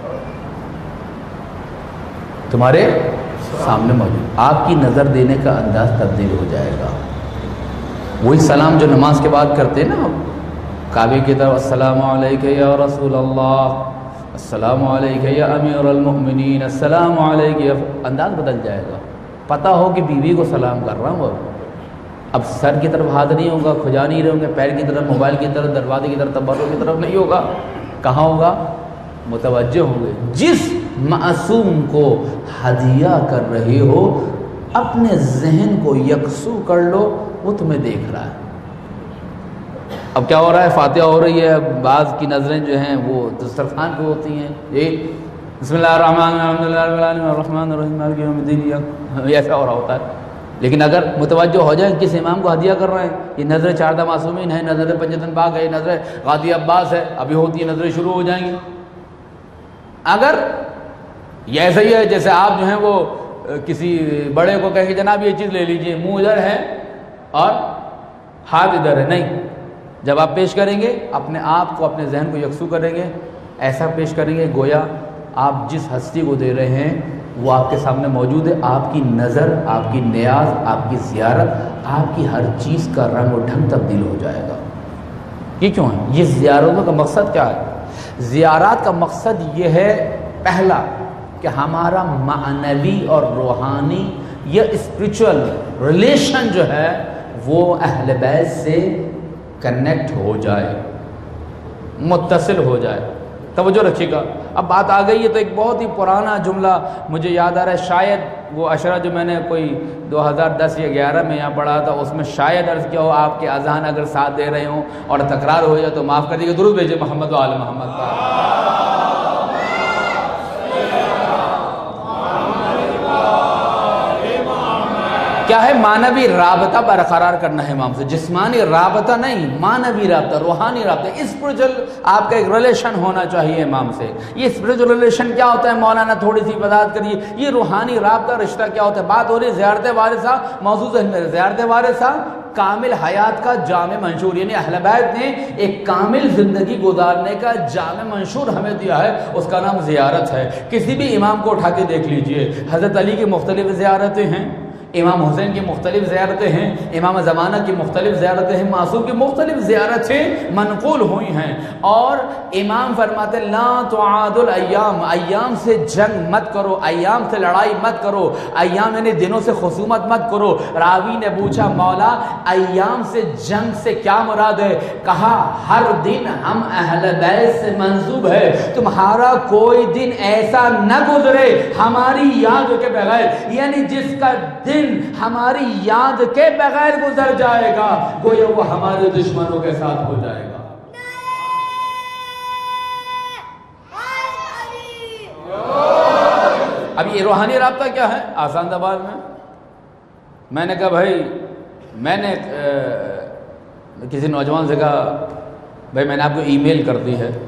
تمہارے سامنے موجود۔ آپ کی نظر دینے کا انداز تبدیل ہو جائے گا۔ وہی سلام جو نماز کے بعد کرتے نا کعبے کی طرف، السلام علیکہ یا رسول اللہ، السلام علیکہ یا امیر المؤمنین، السلام علیکہ، انداز بدل جائے گا۔ پتہ ہو کہ بیوی کو سلام کر رہا ہوں، اب سر کی طرف ہاتھ نہیں ہوگا، کھجا نہیں رہے ہوں گے، پیر کی طرف، موبائل کی طرف، دروازے کی طرف، تبرک کی طرف نہیں ہوگا، کہاں ہوگا؟ متوجہ ہوں گے۔ جس معصوم کو ہدیہ کر رہے ہو، اپنے ذہن کو یکسو کر لو، وہ تمہیں دیکھ رہا ہے۔ اب کیا ہو رہا ہے؟ فاتحہ ہو رہی ہے، بعض کی نظریں جو ہیں وہ دسترخوان پہ ہوتی ہیں، یہ بسم اللہ الرحمن الرحیم الحمد للہ رب العالمین الرحمن الرحیم مالک یوم الدین، ایسا ہو رہا ہوتا ہے۔ لیکن اگر متوجہ ہو جائیں کس امام کو ہدیہ کر رہے ہیں، یہ نظر چاردہ معصومین ہے، نظر پنجتن پاک ہے، نظر غازی عباس ہے، ابھی ہوتی ہے، نظریں شروع ہو جائیں گی۔ اگر یہ ایسا ہی ہے جیسے آپ جو ہیں وہ کسی بڑے کو کہیں کہ جناب یہ چیز لے لیجئے، منہ ادھر ہے اور ہاتھ ادھر ہے، نہیں، جب آپ پیش کریں گے اپنے آپ کو، اپنے ذہن کو یکسو کریں گے، ایسا پیش کریں گے گویا آپ جس ہستی کو دے رہے ہیں وہ آپ کے سامنے موجود ہے. آپ کی نظر، آپ کی نیاز، آپ کی زیارت، آپ کی ہر چیز کا رنگ و ڈھنگ تبدیل ہو جائے گا. یہ کیوں ہے؟ یہ زیارتوں کا مقصد کیا ہے؟ زیارات کا مقصد یہ ہے، پہلا کہ ہمارا معنوی اور روحانی یا اسپریچول ریلیشن جو ہے وہ اہل بیت سے کنیکٹ ہو جائے، متصل ہو جائے. توجہ رکھیے گا. اب بات آ گئی ہے تو ایک بہت ہی پرانا جملہ مجھے یاد آ رہا ہے، شاید وہ اشرا جو میں نے کوئی 2010 یا 11 میں یہاں پڑھا تھا، اس میں شاید عرض کیا ہو آپ کے اذان اگر ساتھ دے رہے ہوں اور تکرار ہو جائے تو معاف کر دیجیے. درود بھیجیے محمد و آل محمد کا. کیا ہے؟ معنوی رابطہ برقرار کرنا ہے امام سے. جسمانی رابطہ نہیں، معنوی رابطہ، روحانی رابطہ، اسپریچول آپ کا ایک ریلیشن ہونا چاہیے امام سے. یہ اسپریچول ریلیشن کیا ہوتا ہے مولانا تھوڑی سی وضاحت کریے. یہ روحانی رابطہ رشتہ کیا ہوتا ہے؟ بات ہو رہی ہے زیارت وارثہ موضوع ہے. زیارت وارثہ کامل حیات کا جامع منشور، یعنی اہل بیت نے ایک کامل زندگی گزارنے کا جامع منشور ہمیں دیا ہے، اس کا نام زیارت ہے. کسی بھی امام کو اٹھا کے دیکھ لیجئے، حضرت علی کی مختلف زیارتیں ہیں، امام حسین کی مختلف زیارتیں ہیں، امام زمانہ کی مختلف زیارتیں ہیں، معصوم کی مختلف زیارتیں منقول ہوئی ہیں. اور امام فرماتے لا تعاد الایام، ایام سے جنگ مت کرو، ایام سے لڑائی مت کرو، ایام یعنی دنوں سے خصومت مت کرو. راوی نے پوچھا مولا ایام سے جنگ سے کیا مراد ہے؟ کہا ہر دن ہم اہل بیت سے منسوب ہے، تمہارا کوئی دن ایسا نہ گزرے ہماری یاد کے بغیر، یعنی جس کا دن ہماری یاد کے بغیر گزر جائے گا گویا وہ ہمارے دشمنوں کے ساتھ ہو جائے گا. اب یہ روحانی رابطہ کیا ہے؟ آسان زبان میں نے کہا بھائی، میں نے کسی نوجوان سے کہا بھائی میں نے آپ کو ای میل کر دی ہے.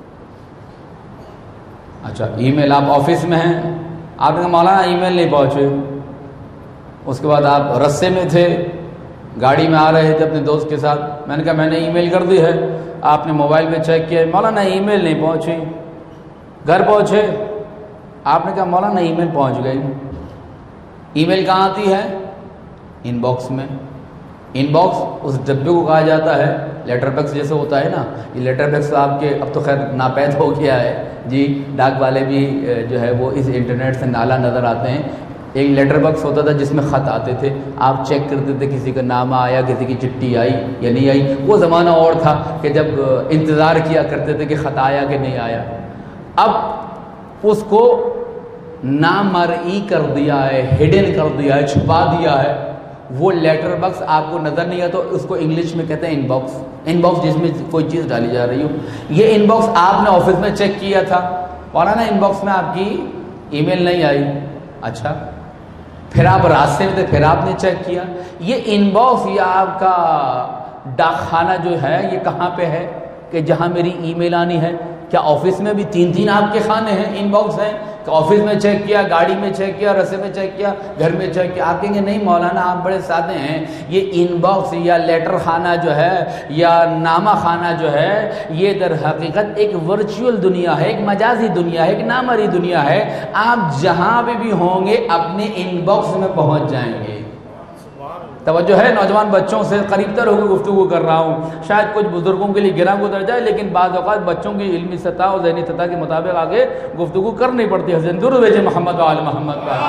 اچھا ای میل آپ آفس میں ہیں؟ آپ نے کہا مولانا ای میل نہیں پہنچے. اس کے بعد آپ رستے میں تھے، گاڑی میں آ رہے تھے اپنے دوست کے ساتھ. میں نے کہا میں نے ای میل کر دی ہے. آپ نے موبائل میں چیک کیا، مولانا ای میل نہیں پہنچی. گھر پہنچے، آپ نے کہا مولانا ای میل پہنچ گئی. ای میل کہاں آتی ہے؟ ان باکس میں. ان باکس اس ڈبے کو کہا جاتا ہے لیٹر باکس جیسے ہوتا ہے نا. یہ لیٹر باکس آپ کے اب تو خیر ناپید ہو گیا ہے جی، ڈاک والے بھی جو ہے وہ اس انٹرنیٹ سے نالا نظر آتے ہیں. ایک لیٹر باکس ہوتا تھا جس میں خط آتے تھے، آپ چیک کرتے تھے کسی کا نامہ آیا، کسی کی چٹھی آئی یا نہیں آئی. وہ زمانہ اور تھا کہ جب انتظار کیا کرتے تھے کہ خط آیا کہ نہیں آیا. اب اس کو نامرئی کر دیا ہے، ہڈن کر دیا ہے، چھپا دیا ہے. وہ لیٹر باکس آپ کو نظر نہیں آتا، اس کو انگلش میں کہتے ہیں ان باکس. ان باکس جس میں کوئی چیز ڈالی جا رہی ہو. یہ ان باکس آپ نے آفس میں چیک کیا تھا، مولانا ان باکس میں آپ کی ای میل نہیں آئی. اچھا پھر آپ راستے میں تھے، پھر آپ نے چیک کیا. یہ ان باکس یا آپ کا ڈاک خانہ جو ہے یہ کہاں پہ ہے کہ جہاں میری ای میل آنی ہے؟ کیا آفس میں بھی 3 آپ کے خانے ہیں، ان باکس ہیں؟ کہ آفس میں چیک کیا، گاڑی میں چیک کیا، رستے میں چیک کیا، گھر میں چیک کیا؟ آپ کہیں گے نہیں مولانا آپ بڑے سادے ہیں، یہ ان باکس یا لیٹر خانہ جو ہے یا نامہ خانہ جو ہے یہ در حقیقت ایک ورچوئل دنیا ہے، ایک مجازی دنیا ہے، ایک نامری دنیا ہے. آپ جہاں پہ بھی ہوں گے اپنے ان باکس میں پہنچ جائیں گے. توجہ ہے، نوجوان بچوں سے قریب تر ہو کے گفتگو کر رہا ہوں. شاید کچھ بزرگوں کے لیے گرا گزر جائے، لیکن بعض اوقات بچوں کی علمی سطح اور ذہنی سطح کے مطابق آگے گفتگو کرنی پڑتی ہے. حضرت درود بھیجے محمد و آل محمد کا.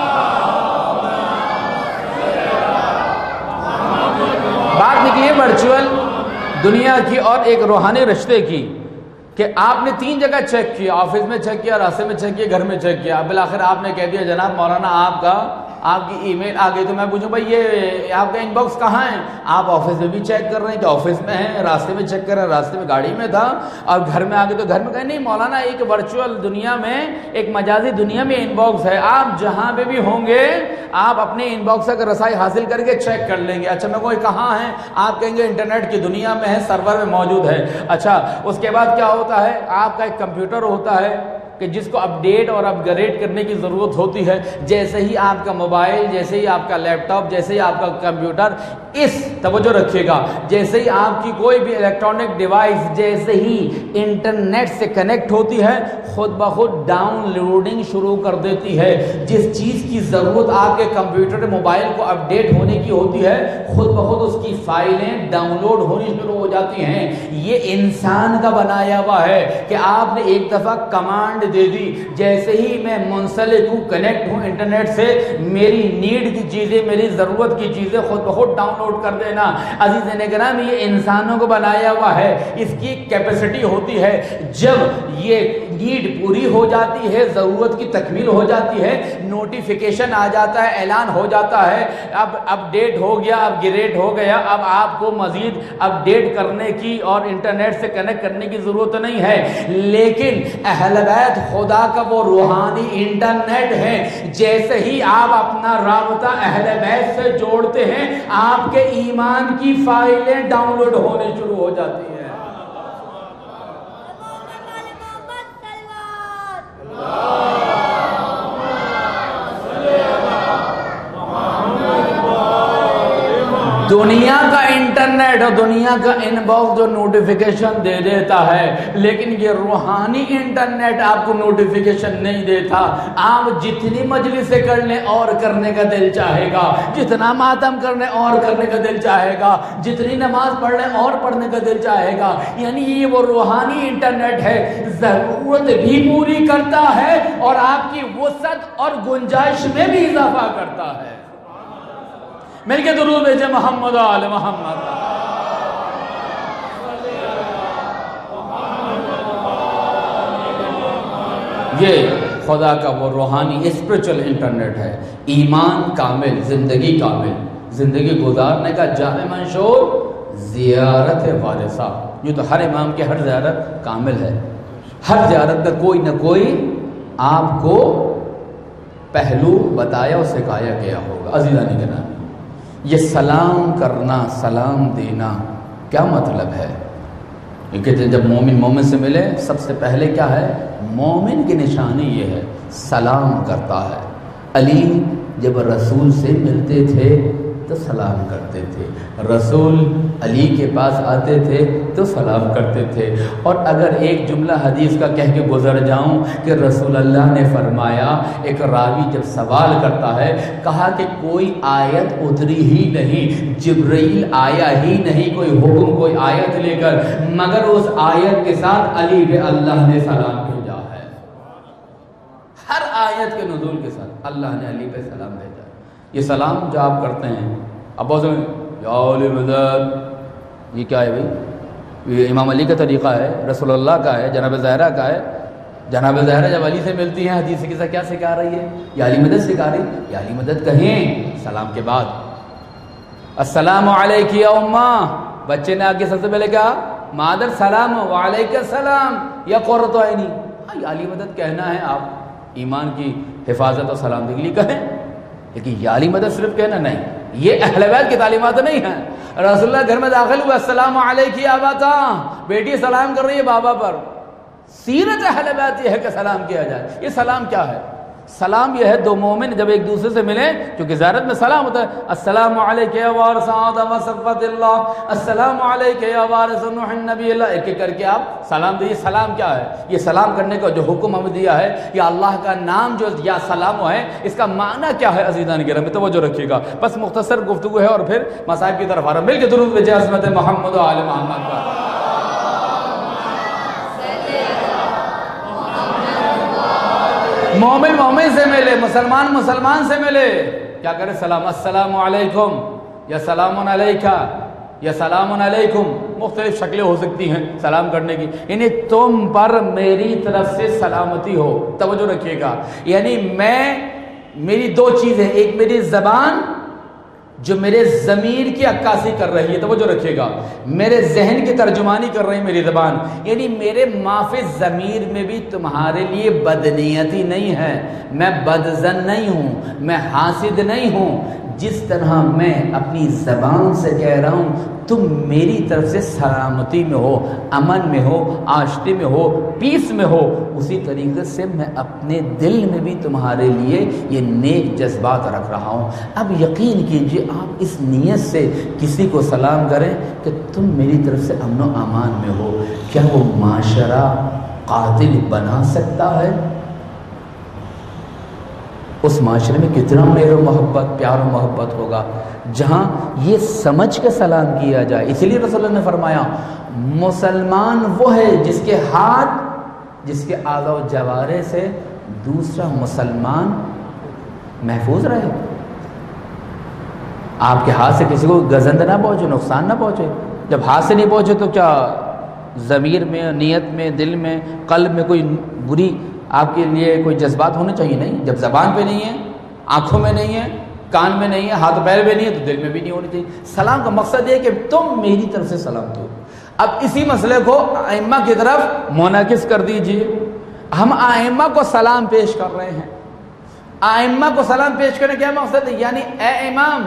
بات نکلی ورچوئل دنیا کی اور ایک روحانی رشتے کی کہ آپ نے 3 جگہ چیک کیا، آفس میں چیک کیا، راستے میں چیک کیا، گھر میں چیک کیا. بالآخر آپ نے کہہ دیا جناب مولانا آپ کی ای میل آ گئی. تو میں پوچھوں بھائی یہ آپ کا ان باکس کہاں ہے؟ آپ آفس میں بھی چیک کر رہے ہیں کہ آفس میں ہیں، راستے میں چیک کر رہے ہیں، راستے میں گاڑی میں تھا، اور گھر میں آ گئے تو گھر میں کہیں نہیں مولانا ایک ورچوئل دنیا میں، ایک مجازی دنیا میں ان باکس ہے. آپ جہاں پہ بھی ہوں گے آپ اپنے ان باکس کا رسائی حاصل کر کے چیک کر لیں گے. اچھا میں کوئی کہاں ہے؟ آپ کہیں گے انٹرنیٹ کی دنیا میں ہے، سرور میں موجود ہے. اچھا اس کے بعد کیا ہوتا ہے؟ آپ کا ایک کمپیوٹر ہوتا ہے، کہ جس کو اپڈیٹ اور اپ گریڈ کرنے کی ضرورت ہوتی ہے. جیسے ہی آپ کا موبائل، جیسے ہی آپ کا لیپ ٹاپ، جیسے ہی آپ کا کمپیوٹر، توجہ رکھیے گا، جیسے ہی آپ کی کوئی بھی الیکٹرانک ڈیوائس جیسے ہی انٹرنیٹ سے کنیکٹ ہوتی ہے، خود بخود ڈاؤن لوڈنگ شروع کر دیتی ہے. جس چیز کی ضرورت آپ کے کمپیوٹر موبائل کو اپڈیٹ ہونے کی ہوتی ہے، خود بخود اس کی فائلیں ڈاؤن لوڈ ہونی شروع ہو جاتی ہیں. یہ انسان کا بنایا ہوا ہے کہ آپ نے ایک دفعہ کمانڈ دے دی، جیسے ہی میں منسلک ہوں، کنیکٹ ہوں انٹرنیٹ سے، میری نیڈ کی چیزیں، میری ضرورت کی چیزیں خود بخود ڈاؤن لوڈ کر دینا. عزیزان کرام، یہ انسانوں کو بنایا ہوا ہے. اس کی کیپیسٹی ہوتی ہے، جب یہ نیڈ پوری ہو جاتی ہے، ضرورت کی تکمیل ہو جاتی ہے، نوٹیفیکیشن آ جاتا ہے، اعلان ہو جاتا ہے، اب اپڈیٹ ہو گیا، اب گریڈ ہو گیا، اب آپ کو مزید اپڈیٹ کرنے کی اور انٹرنیٹ سے کنیکٹ کرنے کی ضرورت نہیں ہے. لیکن اہل بیت خدا کا وہ روحانی انٹرنیٹ ہے، جیسے ہی آپ اپنا رابطہ اہل بیت سے جوڑتے ہیں، آپ کے ایمان کی فائلیں ڈاؤن لوڈ ہونے شروع ہو جاتی ہیں. دنیا کا انٹرنیٹ اور دنیا کا ان باکس جو نوٹیفیکیشن دے دیتا ہے، لیکن یہ روحانی انٹرنیٹ آپ کو نوٹیفیکیشن نہیں دیتا. آپ جتنی مجلسیں کر لیں اور کرنے کا دل چاہے گا، جتنا ماتم کر لیں اور کرنے کا دل چاہے گا، جتنی نماز پڑھ لیں اور پڑھنے کا دل چاہے گا. یعنی یہ وہ روحانی انٹرنیٹ ہے، ضرورت بھی پوری کرتا ہے اور آپ کی وسعت اور گنجائش میں بھی اضافہ کرتا ہے. مل کے درود بھیجے محمد آل محمد. یہ خدا کا وہ روحانی اسپرچل انٹرنیٹ ہے. ایمان کامل، زندگی کامل، زندگی گزارنے کا جامع منشور زیارت وارثہ. یہ تو ہر امام کے ہر زیارت کامل ہے. ہر زیارت کا کوئی نہ کوئی آپ کو پہلو بتایا اور سکھایا گیا ہوگا. عزیزانی کے نام، یہ سلام کرنا، سلام دینا کیا مطلب ہے؟ کیونکہ جب مومن سے ملے، سب سے پہلے کیا ہے؟ مومن کی نشانی یہ ہے، سلام کرتا ہے. علی جب رسول سے ملتے تھے تو سلام کرتے تھے، رسول علی کے پاس آتے تھے تو سلام کرتے تھے. اور اگر ایک جملہ حدیث کا کہہ کے گزر جاؤں کہ رسول اللہ نے فرمایا، ایک راوی جب سوال کرتا ہے، کہا کہ کوئی آیت اتری ہی نہیں، جبرائیل آیا ہی نہیں کوئی حکم، کوئی آیت لے کر، مگر اس آیت کے ساتھ علی پہ اللہ نے سلام بھیجا ہے. ہر آیت کے نزول کے ساتھ اللہ نے علی پہ سلام بھیجا. یہ سلام جو آپ کرتے ہیں، اب بہت یا علی مدد، یہ کیا ہے بھائی؟ یہ امام علی کا طریقہ ہے، رسول اللہ کا ہے، جناب زہرا کا ہے. جناب زہرا جب علی سے ملتی ہیں، حدیث کے ساتھ کیا سکھا رہی ہے؟ یا علی مدد سکھا رہی ہے. یا علی مدد کہیں سلام کے بعد. السلام علیک یا امہ، بچے نے آگے سب سے پہلے کہا مادر سلام وعلیک السلام یا قرۃ عینی. یا علی مدد کہنا ہے، آپ ایمان کی حفاظت اور سلامتی کہیں، لیکن یا علی مدد صرف کہنا نہیں. یہ اہل بیت کی تعلیمات نہیں ہیں. رسول اللہ گھر میں داخل ہوا، السلام علیک یا ابا، بیٹی سلام کر رہی ہے بابا پر. سیرت اہل بیت یہ ہے کہ سلام کیا جائے. یہ سلام کیا ہے؟ سلام یہ ہے دو مومن جب ایک دوسرے سے ملیں، کیونکہ زیارت میں سلام ہوتا ہے، السلام علیک یا وارث آدم صفوت اللہ، السلام علیک یا وارث نوح نبی اللہ، ایک ایک کر کے آپ سلام دیجیے. سلام کیا ہے؟ یہ سلام کرنے کا جو حکم ہمیں دیا ہے، یا اللہ کا نام جو یا سلام ہے، اس کا معنی کیا ہے؟ عزیزان گرامی توجہ رکھیے گا. بس مختصر گفتگو ہے اور پھر مصائب کی طرف آ رہا. مل کے درود بھیجیں عظمت محمد و آل محمد کا. مومن سے ملے، مسلمان سے ملے، کیا کرے؟ سلام. السلام علیکم یا سلام علیکہ یا سلام علیکم، مختلف شکلیں ہو سکتی ہیں سلام کرنے کی. یعنی تم پر میری طرف سے سلامتی ہو. توجہ رکھیے گا. یعنی میری دو چیزیں، ایک میری زبان جو میرے ضمیر کی عکاسی کر رہی ہے، توجہ رکھیے گا، میرے ذہن کی ترجمانی کر رہی ہے میری زبان. یعنی میرے معافی ضمیر میں بھی تمہارے لیے بدنیتی نہیں ہے، میں بدظن نہیں ہوں، میں حاسد نہیں ہوں. جس طرح میں اپنی زبان سے کہہ رہا ہوں تم میری طرف سے سلامتی میں ہو، امن میں ہو، آشتی میں ہو، پیس میں ہو، اسی طریقے سے میں اپنے دل میں بھی تمہارے لیے یہ نیک جذبات رکھ رہا ہوں۔ اب یقین کیجئے آپ اس نیت سے کسی کو سلام کریں کہ تم میری طرف سے امن و امان میں ہو، کیا وہ معاشرہ قاتل بنا سکتا ہے؟ اس معاشرے میں کتنا مہر و محبت، پیار و محبت ہوگا جہاں یہ سمجھ کے سلام کیا جائے۔ اس لیے رسول اللہ نے فرمایا مسلمان وہ ہے جس کے ہاتھ، جس کے اعضاء و جوارح سے دوسرا مسلمان محفوظ رہے۔ آپ کے ہاتھ سے کسی کو گزند نہ پہنچے، نقصان نہ پہنچے۔ جب ہاتھ سے نہیں پہنچے تو کیا ضمیر میں، نیت میں، دل میں، قلب میں کوئی بری آپ کے لیے کوئی جذبات ہونے چاہیے؟ نہیں۔ جب زبان پہ نہیں ہے، آنکھوں میں نہیں ہے، کان میں نہیں ہے، ہاتھ پیر میں نہیں ہے، تو دل میں بھی نہیں ہونی چاہیے۔ سلام کا مقصد یہ کہ تم میری طرف سے سلام دو۔ اب اسی مسئلے کو ائمہ کی طرف منعکس کر دیجئے۔ ہم ائمہ کو سلام پیش کر رہے ہیں۔ ائمہ کو سلام پیش کرنے کیا مقصد ہے؟ یعنی اے امام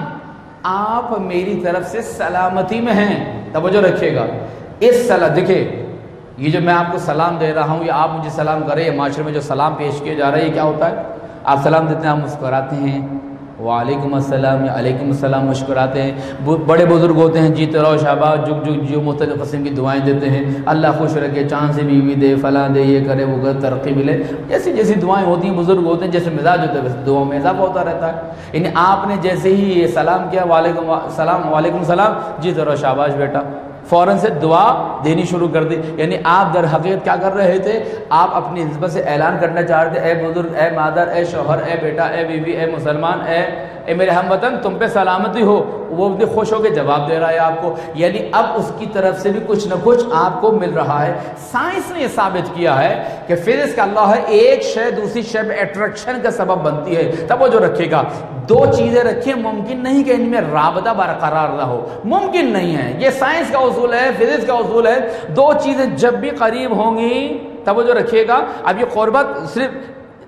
آپ میری طرف سے سلامتی میں ہیں۔ توجہ رکھیے گا، اس سلام دیکھیں، یہ جو میں آپ کو سلام دے رہا ہوں یا آپ مجھے سلام کر رہے ہیں، معاشرے میں جو سلام پیش کیا جا رہا ہے یہ کیا ہوتا ہے؟ آپ سلام دیتے ہیں، آپ مسکراتے ہیں، وعلیکم السلام یا علیکم السلام مسکراتے ہیں۔ بڑے بزرگ ہوتے ہیں، جیتے رہو، شاباش، جگ جگ جیو، مختلف قسم کی دعائیں دیتے ہیں، اللہ خوش رکھے، چاند سے بیوی دے، فلاں دے، یہ کرے وہ کرے، ترقی ملے، جیسی جیسی دعائیں ہوتی ہیں، بزرگ ہوتے ہیں، جیسے مزاج ہوتا ہے ویسے دعاؤں میں اضافہ ہوتا رہتا ہے۔ یعنی آپ نے جیسے ہی یہ سلام کیا، وعلیکم السلام، وعلیکم السلام، جیتے رہو، شاباش بیٹا، فوراً سے دعا دینی شروع کر دی۔ یعنی آپ در حقیقت کیا کر رہے تھے؟ آپ اپنی نسبت سے اعلان کرنا چاہ رہے تھے، اے بزرگ، اے مادر، اے شوہر، اے بیٹا، اے بیوی، اے مسلمان، اے میرے ہم وطن، تم پہ سلامتی ہو۔ وہ بھی خوش ہو کے جواب دے رہا ہے آپ کو، یعنی اب اس کی طرف سے بھی کچھ نہ کچھ آپ کو مل رہا ہے۔ سائنس نے یہ ثابت کیا ہے کہ فزکس کا اللہ ہے، ایک شے دوسری شے پہ اٹریکشن کا سبب بنتی ہے۔ تب وہ جو رکھے گا، دو چیزیں رکھیں، ممکن نہیں کہ ان میں رابطہ برقرار نہ ہو، ممکن نہیں ہے۔ یہ سائنس کا اصول ہے، فزکس کا اصول ہے، دو چیزیں جب بھی قریب ہوں گی، توجہ رکھیے گا۔ اب یہ قربت صرف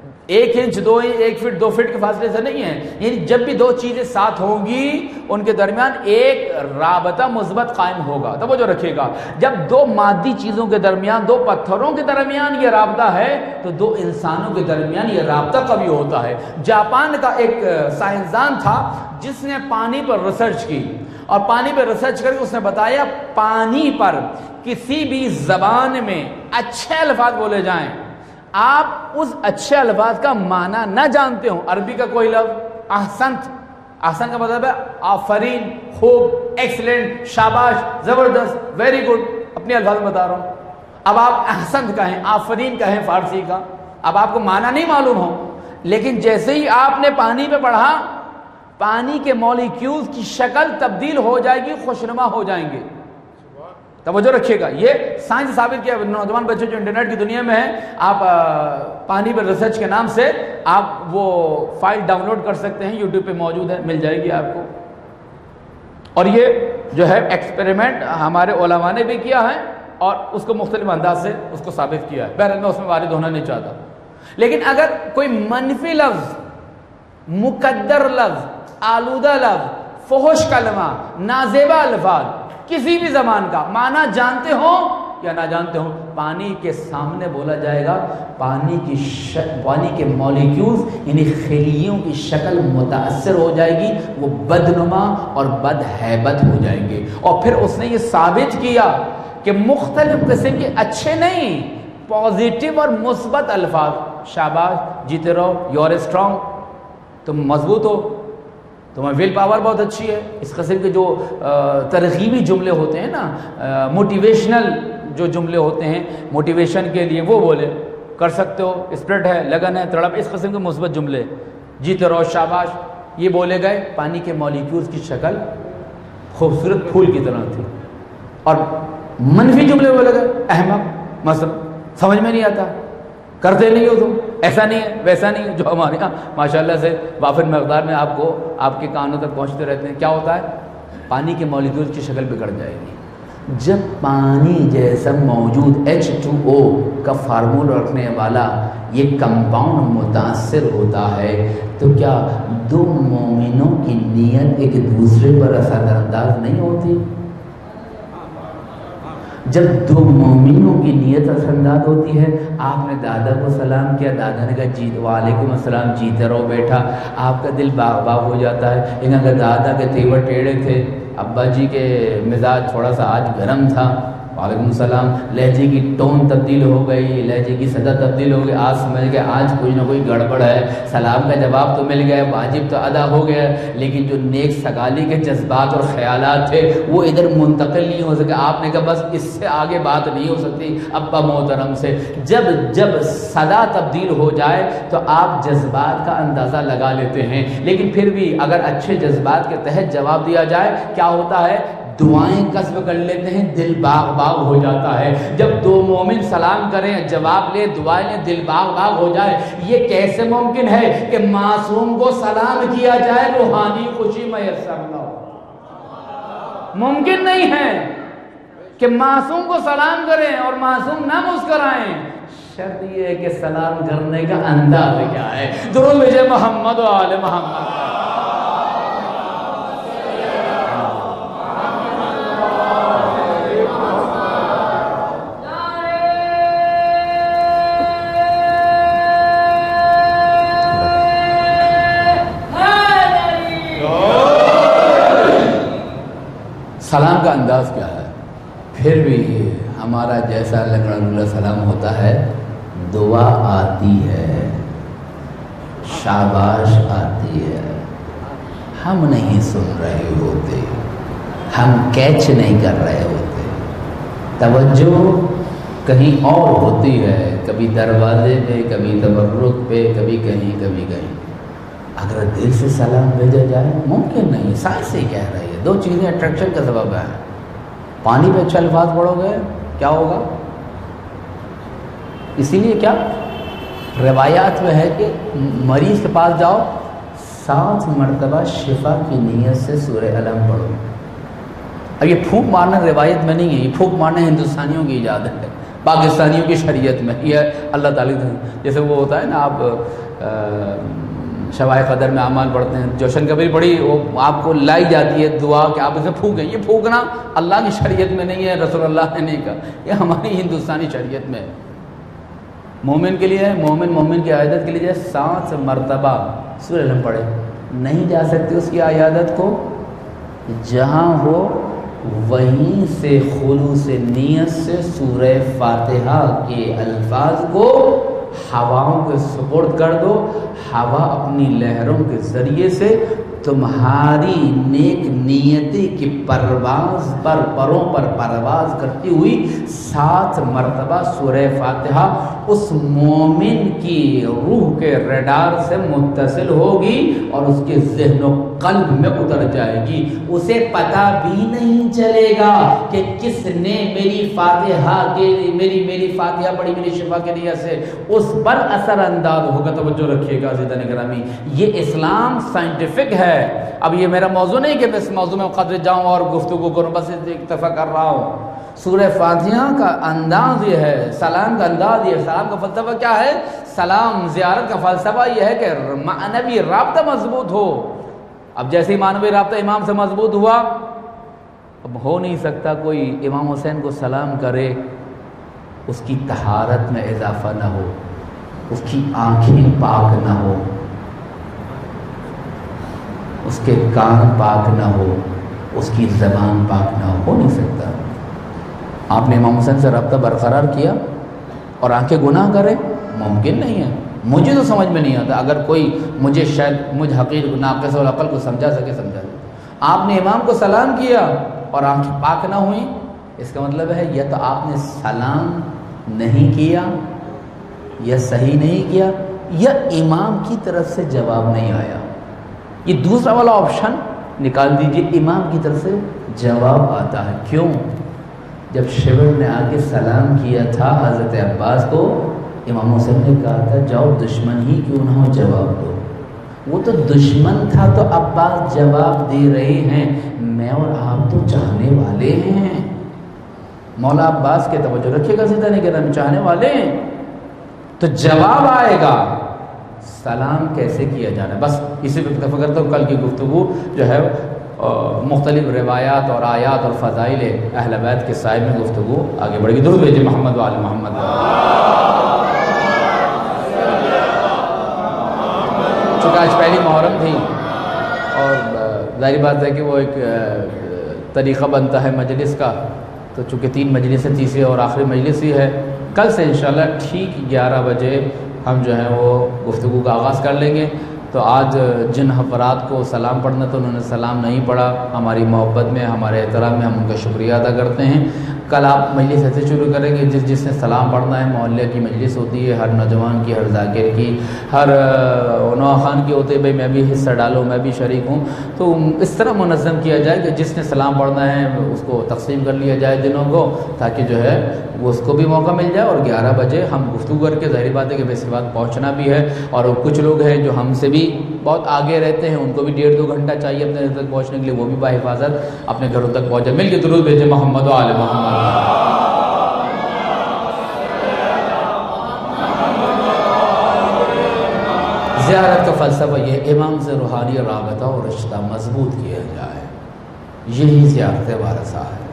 1 انچ 2 انچ 1 فٹ 2 فٹ کے فاصلے سے نہیں ہے، یعنی جب بھی دو چیزیں ساتھ ہوں گی ان کے درمیان ایک رابطہ مثبت قائم ہوگا۔ توجہ رکھیے گا، جب دو مادی چیزوں کے درمیان، دو پتھروں کے درمیان یہ رابطہ ہے تو دو انسانوں کے درمیان یہ رابطہ قوی ہوتا ہے۔ جاپان کا ایک سائنسدان تھا جس نے پانی پر ریسرچ کی، اور پانی پہ ریسرچ کر کے اس نے بتایا پانی پر کسی بھی زبان میں اچھے الفاظ بولے جائیں، آپ اس اچھے الفاظ کا معنی نہ جانتے ہوں۔ عربی کا کوئی لفظ احسنت، احسن کا مطلب ہے آفرین، خوب، ایکسلنٹ، شاباش، زبردست، ویری گڈ، اپنے الفاظ میں بتا رہا ہوں۔ اب آپ احسنت کہیں، آفرین کہیں فارسی کا، اب آپ کو معنی نہیں معلوم ہو، لیکن جیسے ہی آپ نے پانی پہ پڑھا، پانی کے مالیکیولز کی شکل تبدیل ہو جائے گی، خوشنما ہو جائیں گے۔ توجہ رکھیے گا، یہ سائنس ثابت کیا۔ نوجوان بچے جو انٹرنیٹ کی دنیا میں ہیں، آپ پانی پر ریسرچ کے نام سے آپ وہ فائل ڈاؤن لوڈ کر سکتے ہیں، یوٹیوب پہ موجود ہے، مل جائے گی آپ کو۔ اور یہ جو ہے ایکسپیریمنٹ ہمارے علماء نے بھی کیا ہے اور اس کو مختلف انداز سے اس کو ثابت کیا ہے۔ بہرحال میں اس میں وارد ہونا نہیں چاہتا، لیکن اگر کوئی منفی لفظ، مقدر لفظ، آلودہ لفظ، فحش کلمہ، نازیبہ الفاظ کسی بھی زبان کا معنی جانتے ہو یا نہ جانتے ہو، پانی کے سامنے بولا جائے گا، پانی کے مالیکیولز یعنی خلیوں کی شکل متاثر ہو جائے گی، وہ بدنما اور بدہیبت ہو جائیں گے۔ اور پھر اس نے یہ ثابت کیا کہ مختلف قسم کے اچھے نہیں، پازیٹیو اور مثبت الفاظ، شاباش، جیتے رہو، یو آر اسٹرانگ، تم مضبوط ہو، تمہیں ویل پاور بہت اچھی ہے، اس قسم کے جو ترغیبی جملے ہوتے ہیں نا، موٹیویشنل جو جملے ہوتے ہیں موٹیویشن کے لیے، وہ بولے، کر سکتے ہو، اسپرٹ ہے، لگن ہے، تڑپ، اس قسم کے مثبت جملے، جیتے رہو، شاباش، یہ بولے گئے، پانی کے مالیکیولز کی شکل خوبصورت پھول کی طرح تھی۔ اور منفی جملے بولے گئے، احمق، مثلا سمجھ میں نہیں آتا، کرتے نہیں ہو تم، ایسا نہیں ہے، ویسا نہیں ہے، جو ہمارے یہاں ماشاءاللہ سے وافر مقدار میں آپ کے کانوں تک پہنچتے رہتے ہیں۔ کیا ہوتا ہے؟ پانی کے مالیکیولز کی شکل بگڑ جائے گی۔ جب پانی جیسا موجود H2O کا فارمولہ رکھنے والا یہ کمپاؤنڈ متاثر ہوتا ہے تو کیا دو مومنوں کی نیت ایک دوسرے پر اثر انداز نہیں ہوتی؟ جب دو مومنوں کی نیت اثر انداز ہوتی ہے، آپ نے دادا کو سلام کیا، دادا نے کہا جی وعلیکم السلام، جیتے رہو بیٹا، آپ کا دل باغ باغ ہو جاتا ہے۔ لیکن اگر دادا کے تیور ٹیڑھے تھے، ابا جی کے مزاج تھوڑا سا آج گرم تھا، وعلیکم السلام، لہجے کی ٹون تبدیل ہو گئی، لہجے کی صدا تبدیل ہو گئی، آج سمجھ گئے آج کوئی نہ کوئی گڑبڑ ہے، سلام کا جواب تو مل گیا، واجب تو ادا ہو گیا، لیکن جو نیک سگالی کے جذبات اور خیالات تھے وہ ادھر منتقل نہیں ہو سکے۔ آپ نے کہا بس اس سے آگے بات نہیں ہو سکتی ابا محترم سے۔ جب صدا تبدیل ہو جائے تو آپ جذبات کا اندازہ لگا لیتے ہیں، لیکن پھر بھی اگر اچھے جذبات کے تحت جواب دیا جائے کیا ہوتا ہے؟ دعائیں کسب کر لیتے ہیں، دل باغ باغ ہو جاتا ہے۔ جب دو مومن سلام کریں، جواب لے، دعائیں لیں، دل باغ باغ ہو جائے، یہ کیسے ممکن ہے کہ معصوم کو سلام کیا جائے روحانی خوشی میسر نہ ہو؟ ممکن نہیں ہے کہ معصوم کو سلام کریں اور معصوم نہ مسکرائیں۔ شرط یہ ہے کہ سلام کرنے کا انداز کیا ہے۔ درود بھیجے محمد و آل محمد۔ سلام کا انداز کیا ہے؟ پھر بھی ہمارا جیسا لنگڑا سلام ہوتا ہے، دعا آتی ہے، شاباش آتی ہے، ہم نہیں سن رہے ہوتے، ہم کیچ نہیں کر رہے ہوتے، توجہ کہیں اور ہوتی ہے، کبھی دروازے پہ، کبھی تبرک پہ، کبھی کہیں کبھی کہیں۔ اگر دل سے سلام بھیجا جائے ممکن نہیں، سائنس ہی کہہ رہی ہے۔ دو چیزیں اٹریکشن کا سبب ہے، پانی پہ اچھے الفاظ پڑھو گے کیا ہوگا؟ اسی لیے کیا روایات میں ہے کہ مریض کے پاس جاؤ، 7 مرتبہ شفا کی نیت سے سورہ علم پڑھو۔ اب یہ پھونک مارنا روایت میں نہیں ہے، یہ پھونک مارنا ہندوستانیوں کی ایجاد ہے، پاکستانیوں کی شریعت میں یہ اللہ تعالیٰ جیسے وہ ہوتا ہے نا، آپ شوائے قدر میں اعمال پڑھتے ہیں، جوشن کبیر پڑھی، وہ آپ کو لائی جاتی ہے دعا کہ آپ اسے پھونکیں۔ یہ پھونکنا اللہ کی شریعت میں نہیں ہے، رسول اللہ نے نہیں کہا، یہ ہماری ہندوستانی شریعت میں ہے۔ مومن کے لیے ہے، مومن کی عیادت کے لیے 7 مرتبہ سورہ علم پڑھے۔ نہیں جا سکتے اس کی عیادت کو، جہاں ہو وہیں سے خلوص نیت سے سورہ فاتحہ کے الفاظ کو ہواؤں کے سپرد کر دو، ہوا اپنی لہروں کے ذریعے سے تمہاری نیک نیتی کی پرواز پر، پروں پر پرواز کرتی ہوئی 7 مرتبہ سورہ فاتحہ اس مومن کی روح کے ریڈار سے متصل ہوگی اور اس کے ذہن و قلب میں اتر جائے گی۔ اسے پتہ بھی نہیں چلے گا کہ کس نے میری فاتحہ میری فاتحہ پڑھی، میری شفا کے لیے سے اس پر اثر انداز ہوگا۔ توجہ رکھیے گا عزیزان گرامی، یہ اسلام سائنٹیفک ہے۔ اب یہ میرا موضوع نہیں کہ میں اس موضوع میں قدر جاؤں اور گفتگو کروں، بس اکتفا کر رہا ہوں۔ سورہ فاتحہ کا انداز یہ ہے، سلام کا انداز یہ ہے۔ سلام کا فلسفہ کیا ہے؟ سلام زیارت کا فلسفہ یہ ہے کہ معنوی رابطہ مضبوط ہو۔ اب جیسے معنوی رابطہ امام سے مضبوط ہوا، اب ہو نہیں سکتا کوئی امام حسین کو سلام کرے اس کی طہارت میں اضافہ نہ ہو، اس کی آنکھیں پاک نہ ہو، اس کے کان پاک نہ ہو، اس کی زبان پاک نہ ہو نہیں سکتا۔ آپ نے امام حسین سے رابطہ برقرار کیا اور آنکھیں گناہ کرے؟ ممکن نہیں ہے۔ مجھے تو سمجھ میں نہیں آتا، اگر کوئی مجھ حقیر ناقص العقل کو سمجھا سکے سمجھا سکے۔ آپ نے امام کو سلام کیا اور آنکھیں پاک نہ ہوئیں، اس کا مطلب ہے یا تو آپ نے سلام نہیں کیا، یا صحیح نہیں کیا، یا امام کی طرف سے جواب نہیں آیا۔ یہ دوسرا والا آپشن نکال دیجئے، امام کی طرف سے جواب آتا ہے۔ کیوں؟ جب شیور نے آگے سلام کیا تھا حضرت عباس کو، امام حسین نے کہا تھا جاؤ دشمن ہی کیوں نہ ہو جواب دو۔ وہ تو دشمن تھا تو عباس جواب دے رہے ہیں، میں اور آپ تو چاہنے والے ہیں۔ مولا عباس کے توجہ رکھیے گا زندہ نہیں کرنا چاہنے والے ہیں تو جواب آئے گا سلام کیسے کیا جانا ہے. بس اسی پہ اتفاق کرتا ہوں. کل کی گفتگو جو ہے مختلف روایات اور آیات اور فضائل اہل بیت کے سائے میں گفتگو آگے بڑھے گی. درود بھیجیں محمد و آل محمد. چونکہ آج پہلی محرم تھی اور ظاہری بات ہے کہ وہ ایک طریقہ بنتا ہے مجلس کا, تو چونکہ 3 مجلس ہے, تیسری اور آخری مجلس ہی ہے. کل سے انشاءاللہ ٹھیک 11 بجے ہم جو ہیں وہ گفتگو کا آغاز کر لیں گے. تو آج جن افراد کو سلام پڑھنا تو انہوں نے سلام نہیں پڑھا, ہماری محبت میں, ہمارے احترام میں ہم ان کا شکریہ ادا کرتے ہیں. کل آپ مجلس ایسے شروع کریں گے جس نے سلام پڑھنا ہے. محلے کی مجلس ہوتی ہے, ہر نوجوان کی, ہر ذاکر کی, ہر نوح خان کی ہوتی ہے بھائی میں بھی حصہ ڈالوں, میں بھی شریک ہوں. تو اس طرح منظم کیا جائے کہ جس نے سلام پڑھنا ہے اس کو تقسیم کر لیا جائے دنوں کو, تاکہ جو ہے وہ اس کو بھی موقع مل جائے. اور 11 بجے ہم گفتگو کر کے, ظاہری بات ہے کہ اس کے بعد پہنچنا بھی ہے, اور کچھ لوگ ہیں جو ہم سے بھی بہت آگے رہتے ہیں, ان کو بھی 1.5-2 گھنٹہ چاہیے اپنے گھر تک پہنچنے کے لیے, وہ بھی بحفاظت اپنے گھروں تک پہنچے. مل کے درود بھیجیں محمد و آل محمد. زیارت کا فلسفہ یہ امام سے روحانی رابطہ اور رشتہ مضبوط کیا جائے, یہی زیارت وارثہ ہے.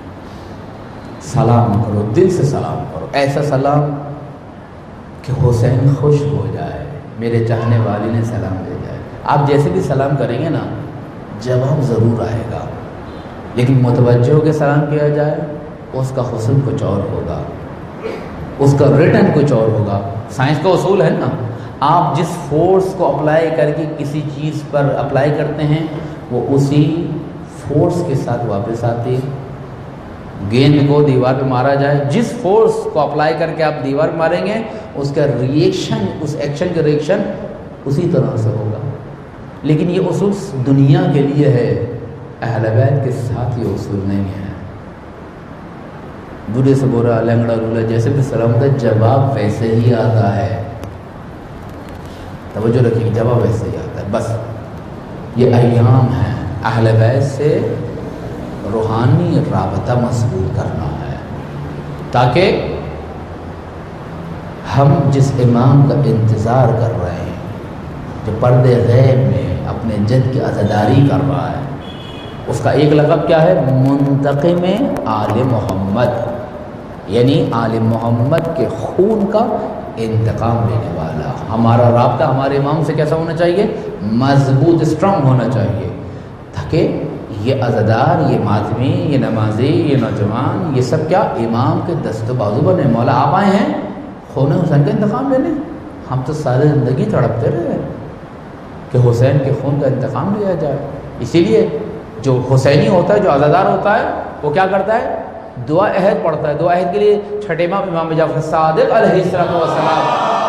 سلام کرو, دل سے سلام کرو, ایسا سلام کہ حسین خوش ہو جائے, میرے چاہنے والی نے سلام دے جائے. آپ جیسے بھی سلام کریں گے نا جواب ضرور آئے گا, لیکن متوجہ ہو کے سلام کیا جائے اس کا حسن کچھ اور ہوگا, اس کا ریٹن کچھ اور ہوگا. سائنس کا اصول ہے نا, آپ جس فورس کو اپلائی کر کے کسی چیز پر اپلائی کرتے ہیں وہ اسی فورس کے ساتھ واپس آتی ہے. گیند کو دیوار پہ مارا جائے, جس فورس کو اپلائی کر کے آپ دیوار پہ ماریں گے اس کا ریئیکشن, اس ایکشن کا ریئیکشن اسی طرح سے ہوگا. لیکن یہ اصول دنیا کے لیے ہے, اہل بیت کے ساتھ یہ اصول نہیں ہے. برے سے برا, لنگڑا لولا جیسے بھی سلام ہوتا ہے جواب ویسے ہی آتا ہے. توجہ رکھیے, جواب ویسے ہی آتا ہے. بس یہ ایام ہیں, اہل بیت سے روحانی رابطہ مضبوط کرنا ہے, تاکہ ہم جس امام کا انتظار کر رہے ہیں, جو پردے غیب میں اپنے جد کی عزاداری کر رہا ہے, اس کا ایک لقب کیا ہے؟ منتقم آل محمد, یعنی آل محمد کے خون کا انتقام لینے والا. ہمارا رابطہ ہمارے امام سے کیسا ہونا چاہیے؟ مضبوط, اسٹرانگ ہونا چاہیے, تاکہ یہ عزادار, یہ ماتمی, یہ نمازی, یہ نوجوان, یہ سب کیا امام کے دست و بازو بنے. مولا آپ آئے ہیں خون حسین کا انتقام لینے. ہم تو ساری زندگی تڑپتے رہے کہ حسین کے خون کا انتقام لیا جائے. اسی لیے جو حسینی ہوتا ہے, جو عزادار ہوتا ہے, وہ کیا کرتا ہے؟ دعا عہد پڑھتا ہے. دعا عہد کے لیے چھٹے امام جعفر صادق علیہ السلام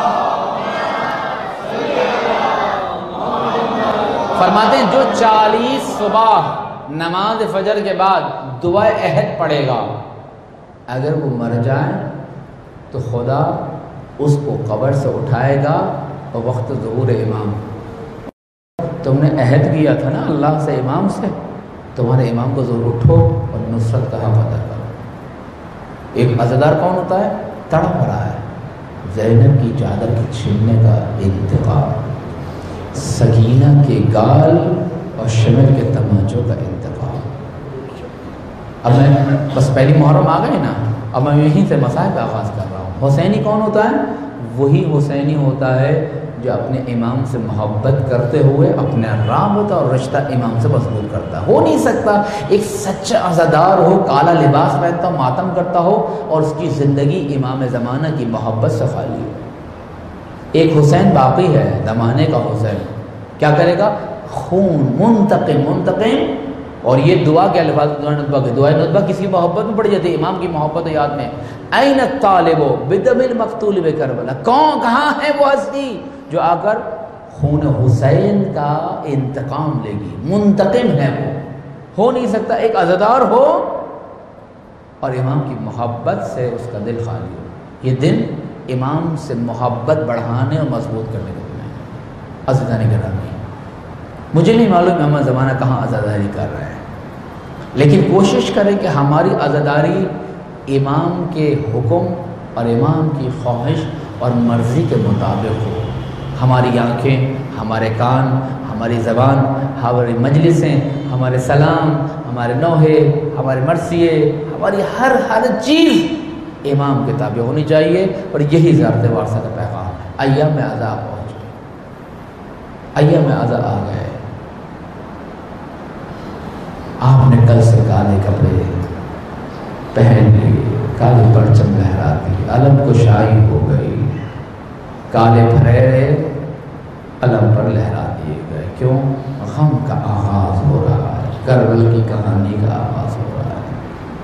فرماتے ہیں جو 40 صبح نماز فجر کے بعد دعا عہد پڑھے گا, اگر وہ مر جائے تو خدا اس کو قبر سے اٹھائے گا اور وقت ظہور امام. تم نے عہد کیا تھا نا اللہ سے, امام سے, تمہارے امام کو ضرور اٹھو اور نصرت کا حق ادا کرو. ایک عزادار کون ہوتا ہے؟ تڑپ رہا ہے. زینب کی چادر کے چھیننے کا انتقام, سکینہ کے گال اور شمر کے تماچوں کا انتقام. اب میں بس پہلی محرم آ گئی نا, اب میں یہیں سے مسائل کا آغاز کر رہا ہوں. حسینی کون ہوتا ہے؟ وہی حسینی ہوتا ہے جو اپنے امام سے محبت کرتے ہوئے اپنا رابطہ اور رشتہ امام سے مضبوط کرتا. ہو نہیں سکتا ایک سچا عزادار ہو, کالا لباس پہنتا ہو, ماتم کرتا ہو, اور اس کی زندگی امام زمانہ کی محبت سے خالی ہو. ایک حسین باقی ہے, زمانے کا حسین, کیا کرے گا؟ خون, منتقم, منتقم. اور یہ دعا کے الفاظ دعا ندبہ کے, دعا ندبہ کسی کی محبت میں پڑ جاتی ہے, امام کی محبت یاد میں. این الطالب بدم المقتول بکربلا, کون, کہاں ہے وہ ہستی جو آ کر خون حسین کا انتقام لے گی؟ منتقم ہے وہ. ہو نہیں سکتا ایک عزادار ہو اور امام کی محبت سے اس کا دل خالی ہو. یہ دن امام سے محبت بڑھانے اور مضبوط کرنے کے دن ہے. عزیزان گرامی, مجھے نہیں معلوم امام زمانہ کہاں عزاداری کر رہے ہیں, لیکن کوشش کریں کہ ہماری عزاداری امام کے حکم اور امام کی خواہش اور مرضی کے مطابق ہو. ہماری آنکھیں، ہمارے کان، ہماری زبان، ہماری مجلسیں، ہمارے سلام، ہمارے نوحے، ہمارے مرثیے، ہماری ہر چیز امام کے تابع ہونی چاہیے. اور یہی ذات وارثہ کا پیغام ہے. ایام اعضاء پہنچے، ایام اعضاء آ گئے. آپ نے کل سے کالے کپڑے پہن لیے، کالے پرچم لہرا دی، علم کشائی ہو گئی، کالے پھریرے علم پر لہرا دیے گئے. کیوں؟ غم کا آغاز ہو رہا ہے، کربلا کی کہانی کا آغاز ہو رہا ہے.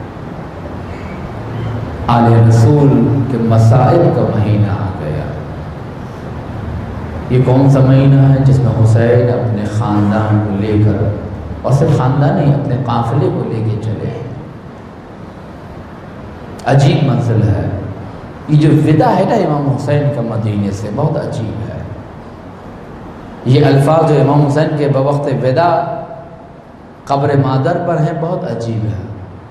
آل رسول کے مصائب کا مہینہ آ گیا. یہ کون سا مہینہ ہے جس میں حسین اپنے خاندان کو لے کر، اور صرف خاندان نہیں، اپنے قافلے کو لے کے چلے. عجیب منزل ہے. یہ جو ودا ہے نا امام حسین کا مدینے سے، بہت عجیب ہے. یہ الفاظ جو امام حسین کے بوقت ودا قبر مادر پر ہیں، بہت عجیب ہے.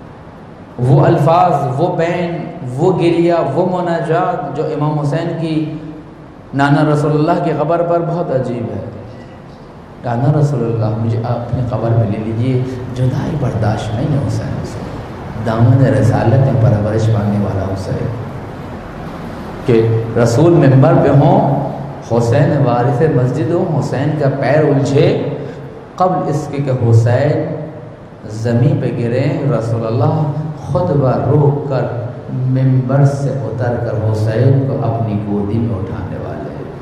وہ الفاظ، وہ بین، وہ گریہ، وہ مناجات جو امام حسین کی نانا رسول اللہ کی قبر پر، بہت عجیب ہے. نانا رسول اللہ مجھے اپنی قبر میں لے لیجیے، جدائی برداشت نہیں ہے حسین سے. دامن رسالت میں پرورش پانے والا حسین، کہ رسول منبر پہ ہوں، حسین وارث مسجد ہوں، حسین کا پیر الجھے، قبل اس کے کہ حسین زمین پہ گرے، رسول اللہ خطبہ روک کر منبر سے اتر کر حسین کو اپنی گودی میں اٹھانے والے.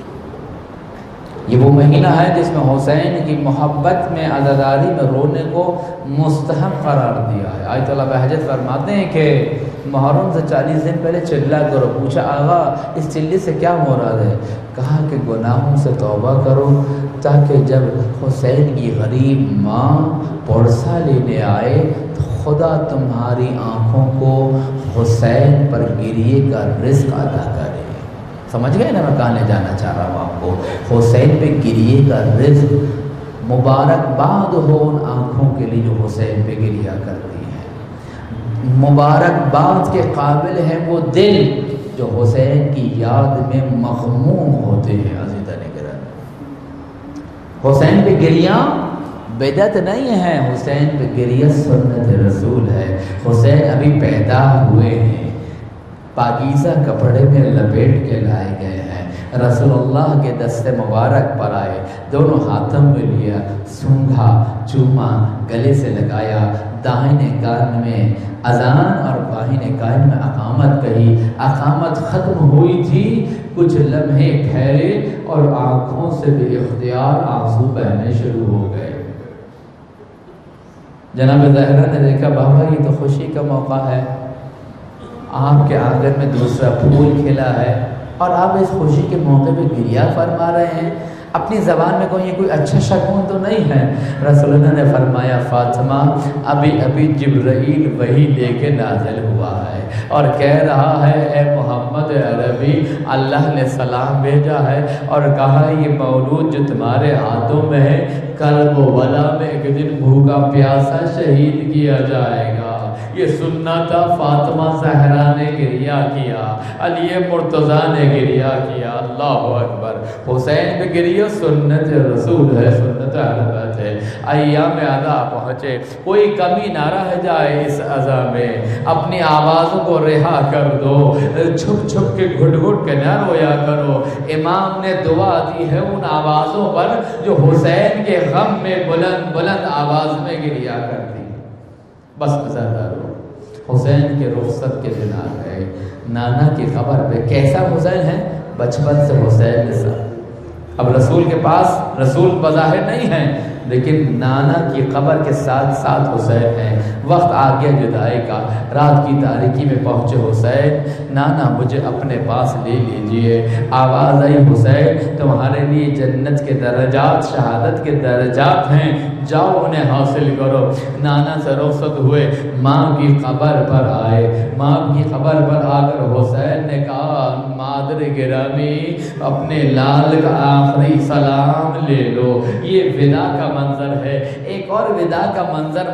یہ وہ مہینہ ہے جس میں حسین کی محبت میں، عزاداری میں رونے کو مستحب قرار دیا ہے. آیت اللہ بہجت فرماتے ہیں کہ محرم سے 40 دن پہلے چلا کرو. پوچھا آغا اس چلی سے کیا مراد ہے؟ کہا کہ گناہوں سے توبہ کرو تاکہ جب حسین کی غریب ماں پرسا لینے آئے تو خدا تمہاری آنکھوں کو حسین پر گریے کا رزق عطا کرے. سمجھ گئے نا میں کہاں جانا چاہ رہا ہوں آپ کو؟ حسین پہ گریے کا رزق مبارکباد ہو ان آنکھوں کے لیے جو حسین پہ گریا کرتی ہیں. مبارکباد کے قابل ہیں وہ دل جو حسین کی یاد میں مغموم ہوتے ہیں. عزیزان کرام، حسین پہ گریاں بدعت نہیں ہے، حسین پہ گریہ سنت رسول ہے. حسین ابھی پیدا ہوئے ہیں، پاکیزہ کپڑے میں لپیٹ کے لائے گئے ہیں، رسول اللہ کے دست مبارک پر آئے، دونوں ہاتھوں میں لیا، سونگھا، چوما، گلے سے لگایا، دائنے کان میں اذان اور بائیں کان میں اقامت کہی. اقامت ختم ہوئی تھی، کچھ لمحے ٹھہرے اور آنکھوں سے بے اختیار آنسو بہنے شروع ہو گئے. جناب زہرا نے دیکھا بابا یہ تو خوشی کا موقع ہے، آپ کے آنگن میں دوسرا پھول کھلا ہے اور آپ اس خوشی کے موقع پہ گریہ فرما رہے ہیں. اپنی زبان میں کوئی یہ کوئی اچھا شگون تو نہیں ہے. رسول اللہ نے فرمایا فاطمہ ابھی جبرائیل وحی لے کے نازل ہوا ہے اور کہہ رہا ہے اے محمد عربی اللہ نے سلام بھیجا ہے اور کہا یہ مولود جو تمہارے ہاتھوں میں ہے کربلا میں ایک دن بھوکا پیاسا شہید کیا جائے گا. یہ سننا تھا. فاطمہ زہرا نے گریہ کیا، علی مرتضیٰ نے گریہ کیا. اللہ اکبر. حسین پہ گریہ سنت رسول ہے، سنت اہل ہے. ایام اعضاء پہنچے، کوئی کمی نہ رہ جائے اس عزا میں. اپنی آوازوں کو رہا کر دو، چھپ چھپ کے گھٹ گھٹ کے نہ رویا کرو. امام نے دعا دی ہے ان آوازوں پر جو حسین کے غم میں بلند بلند آواز میں گریہ کرتی. بس عزادارو حسین کے رخصت کے دن آ گئے. نانا کی خبر پہ کیسا حسین ہے؟ بچپن سے حسین کے ساتھ. اب رسول کے پاس رسول بظاہر نہیں ہے لیکن نانا کی قبر کے ساتھ ساتھ حسین ہیں. وقت آ گیا جدائی کا. رات کی تاریکی میں پہنچے حسین. نانا مجھے اپنے پاس لے لیجئے. آواز آئی حسین تمہارے لیے جنت کے درجات، شہادت کے درجات ہیں، جاؤ انہیں حاصل کرو۔ نانا سے رخصت ہوئے، ماں کی قبر پر آئے، ماں کی قبر پر آ کر حسین نے کہا مادر گرامی اپنے لال کا آخری سلام لے لو۔ یہ ودا کا منظر ہے۔ ایک اور ودا کا منظر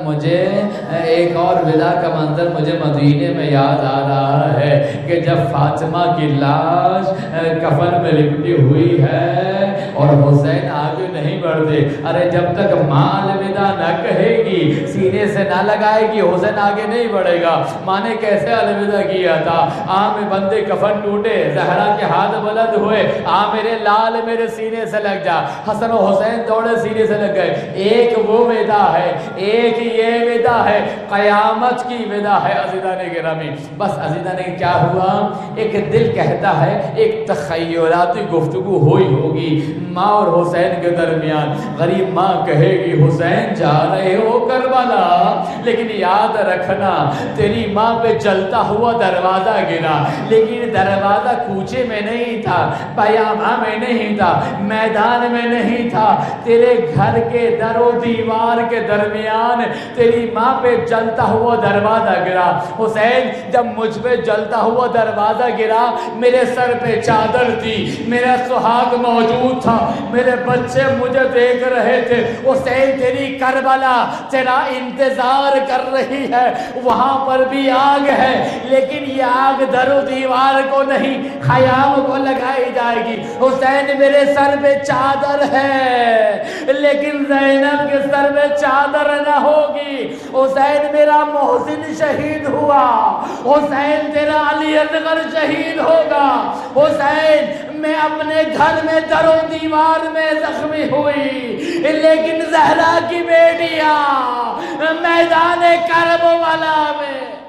مجھے مدینے میں یاد آ رہا ہے کہ جب فاطمہ کی لاش کفن میں لپٹی ہوئی ہے اور حسین آگے نہیں بڑھتے، ارے جب تک ماں الوداع نہ کہے گی، سینے سے نہ لگائے گی، حسین آگے نہیں بڑھے گا۔ ماں نے کیسے الوداع کیا تھا؟ عام بندے کفن ٹوٹے، زہرا کے ہاتھ بلند ہوئے، میرے لال میرے سینے سے لگ جا، حسن و حسین دوڑے سینے سے لگ گئے۔ ایک وہ ودا ہے، ایک یہ ودا ہے، قیامت کی ودا ہے عزیزان گرامی۔ بس عزیزان کیا ہوا؟ ایک دل کہتا ہے، ایک تخیلاتی گفتگو ہوئی ہوگی ماں اور حسین کے درمیان۔ غریب ماں کہے گی حسین جا رہے ہو کربلا، لیکن یاد رکھنا تیری ماں پہ جلتا ہوا دروازہ گرا، لیکن دروازہ کوچے میں نہیں تھا، پیامہ میں نہیں تھا، میدان میں نہیں تھا، تیرے گھر کے در و دیوار کے درمیان تیری ماں پہ جلتا ہوا دروازہ گرا۔ حسین جب مجھ پہ جلتا ہوا دروازہ گرا، میرے سر پہ چادر تھی، میرا سہاگ موجود تھا، میرے بچے مجھے دیکھ رہے تھے۔ حسین تیری کربلا تیرا انتظار کر رہی ہے، وہاں پر بھی آگ ہے، لیکن یہ آگ در و دیوار کو نہیں، خیام کو لگائی جائے گی۔ حسین میرے سر پہ چادر ہے، لیکن زینب کے سر پہ چادر نہ ہوگی۔ حسین میرا محسن شہید ہوا، حسین تیرا علی اصغر شہید ہوگا۔ حسین میں اپنے گھر میں در و دیوار میں زخمی ہوئی، لیکن زہرا کی بیٹیاں میدان کربلا میں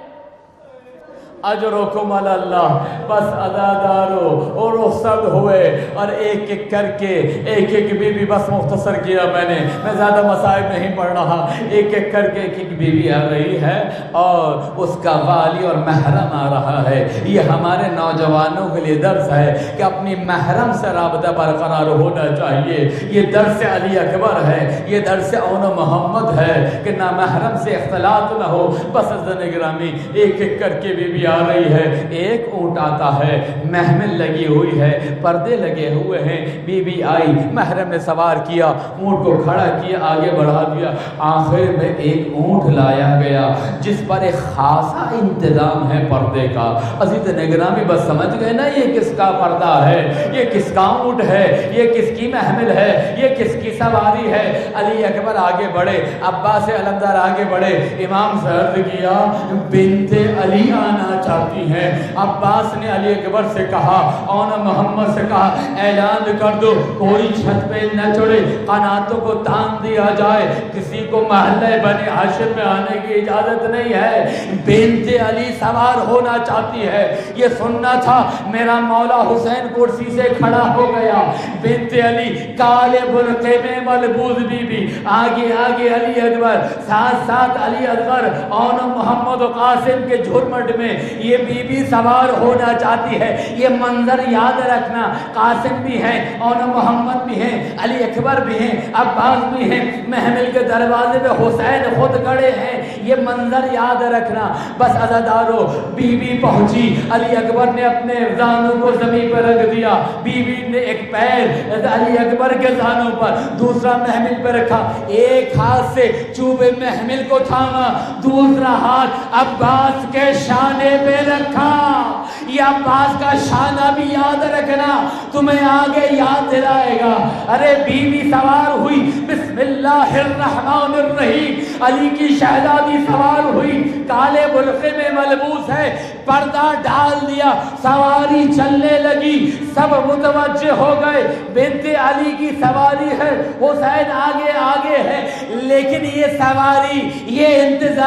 اجرکم علی اللہ۔ بس عزادارو اور رخصت ہوئے، اور ایک ایک کر کے ایک ایک بیوی، بس مختصر کیا میں زیادہ مسائل نہیں پڑھ رہا، ایک ایک کر کے ایک ایک بیوی آ رہی ہے اور اس کا والی اور محرم آ رہا ہے۔ یہ ہمارے نوجوانوں کے لیے درس ہے کہ اپنی محرم سے رابطہ برقرار ہونا چاہیے۔ یہ درس علی اکبر ہے، یہ درس اون محمد ہے کہ نہ محرم سے اختلاط نہ ہو۔ بس عزیزان گرامی ایک ایک کر کے بیوی آ رہی ہے، ایک اونٹ آتا ہے، محمل لگی ہوئی ہے، پردے لگے ہوئے ہیں، بی بی آئی، محرم نے سوار کیا، اونٹ کو کھڑا کیا، آگے بڑھا دیا، آخر میں ایک اونٹ لایا گیا جس پر ایک خاصا انتظام ہے پردے کا۔ عزیز نگرامی بس سمجھ گئے نا یہ کس کا پردہ ہے، یہ کس کا اونٹ ہے، یہ کس کی محمل ہے، یہ کس کی سواری ہے۔ علی اکبر آگے بڑھے، عباس علمدار آگے بڑھے، امام سے عرض کیا بنت علی آنا چاہتی ہیں۔ عباس نے علی اکبر سے کہا، اون محمد سے کہا اعلان کر دو کوئی چھت پہ نہ چڑھے، قناتوں کو تان دیا جائے، کسی کو محلہ بنی ہاشم میں آنے کی اجازت نہیں ہے۔ بنت علی سوار ہونا چاہتی ہے، یہ سننا تھا۔ میرا مولا حسین کرسی سے کھڑا ہو گیا، بنت علی کالے برقعے میں ملبوس بی بی، آگے آگے علی اکبر، ساتھ ساتھ علی اصغر، اون محمد و قاسم کے جھرمٹ میں یہ بی بی سوار ہونا چاہتی ہے۔ یہ منظر یاد رکھنا، قاسم بھی ہیں، اون محمد بھی ہیں، علی اکبر بھی ہیں، عباس بھی ہیں، محمل کے دروازے پہ حسین خود کھڑے ہیں، یہ منظر یاد رکھنا۔ بس عزادارو بی بی پہنچی، علی اکبر نے اپنے زانوں کو زمین پر رکھ دیا، بی بی نے ایک پیر علی اکبر کے زانوں پر، دوسرا محمل پہ رکھا، ایک ہاتھ سے چوب محمل کو تھاما، دوسرا ہاتھ عباس کے شانے پہ رکھا۔ یہ عباس کا شانہ بھی یاد رکھنا، تمہیں آگے یاد دلائے گا۔ ارے بی بی سوار ہوئی، بسم اللہ الرحمن الرحیم، علی کی شہزادی سوار ہوئی، کالے برقعے میں ملبوس ہے، پردہ ڈال دیا، سواری چلنے لگی، سب متوجہ ہو گئے، بنت علی کی سواری ہے، حسین آگے آگے ہے، لیکن یہ سواری، یہ انتظام،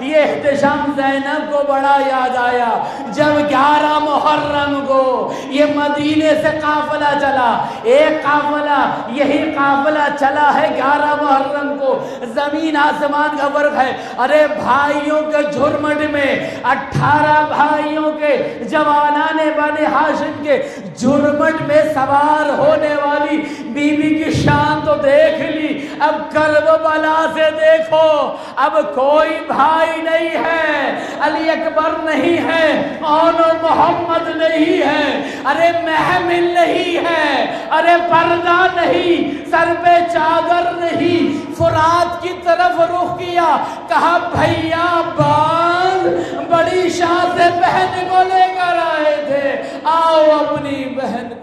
یہ احتشام زینب کو بڑا یاد آیا جب 11 محرم کو یہ مدینے سے قافلہ چلا، ایک قافلہ یہی قافلہ چلا ہے 11 محرم کو، زمین آسمان کا فرق ہے۔ ارے بھائیوں کے جھرمٹ میں 18 بھائیوں کے جوانان بنی ہاشم کے جھرمٹ میں سوار ہونے والی بی بی کی شان تو دیکھ لی، اب کربلا سے دیکھو، اب کوئی بھائی نہیں ہے، علی اکبر نہیں ہے، اور محمد نہیں ہے، ارے محمل نہیں ہے، ارے پردہ نہیں، سر پہ چادر نہیں، فرات کی طرف رخ کیا، کہا بھیا باز بڑی شان سے بہن کو لے کر آئے تھے، آؤ اپنی بہن کو۔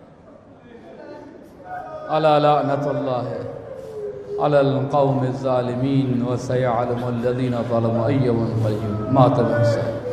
الا لعنت اللہ علی القوم الظالمین وسيعلم الذین ظلموا أي منقلب۔ ماتم حسین۔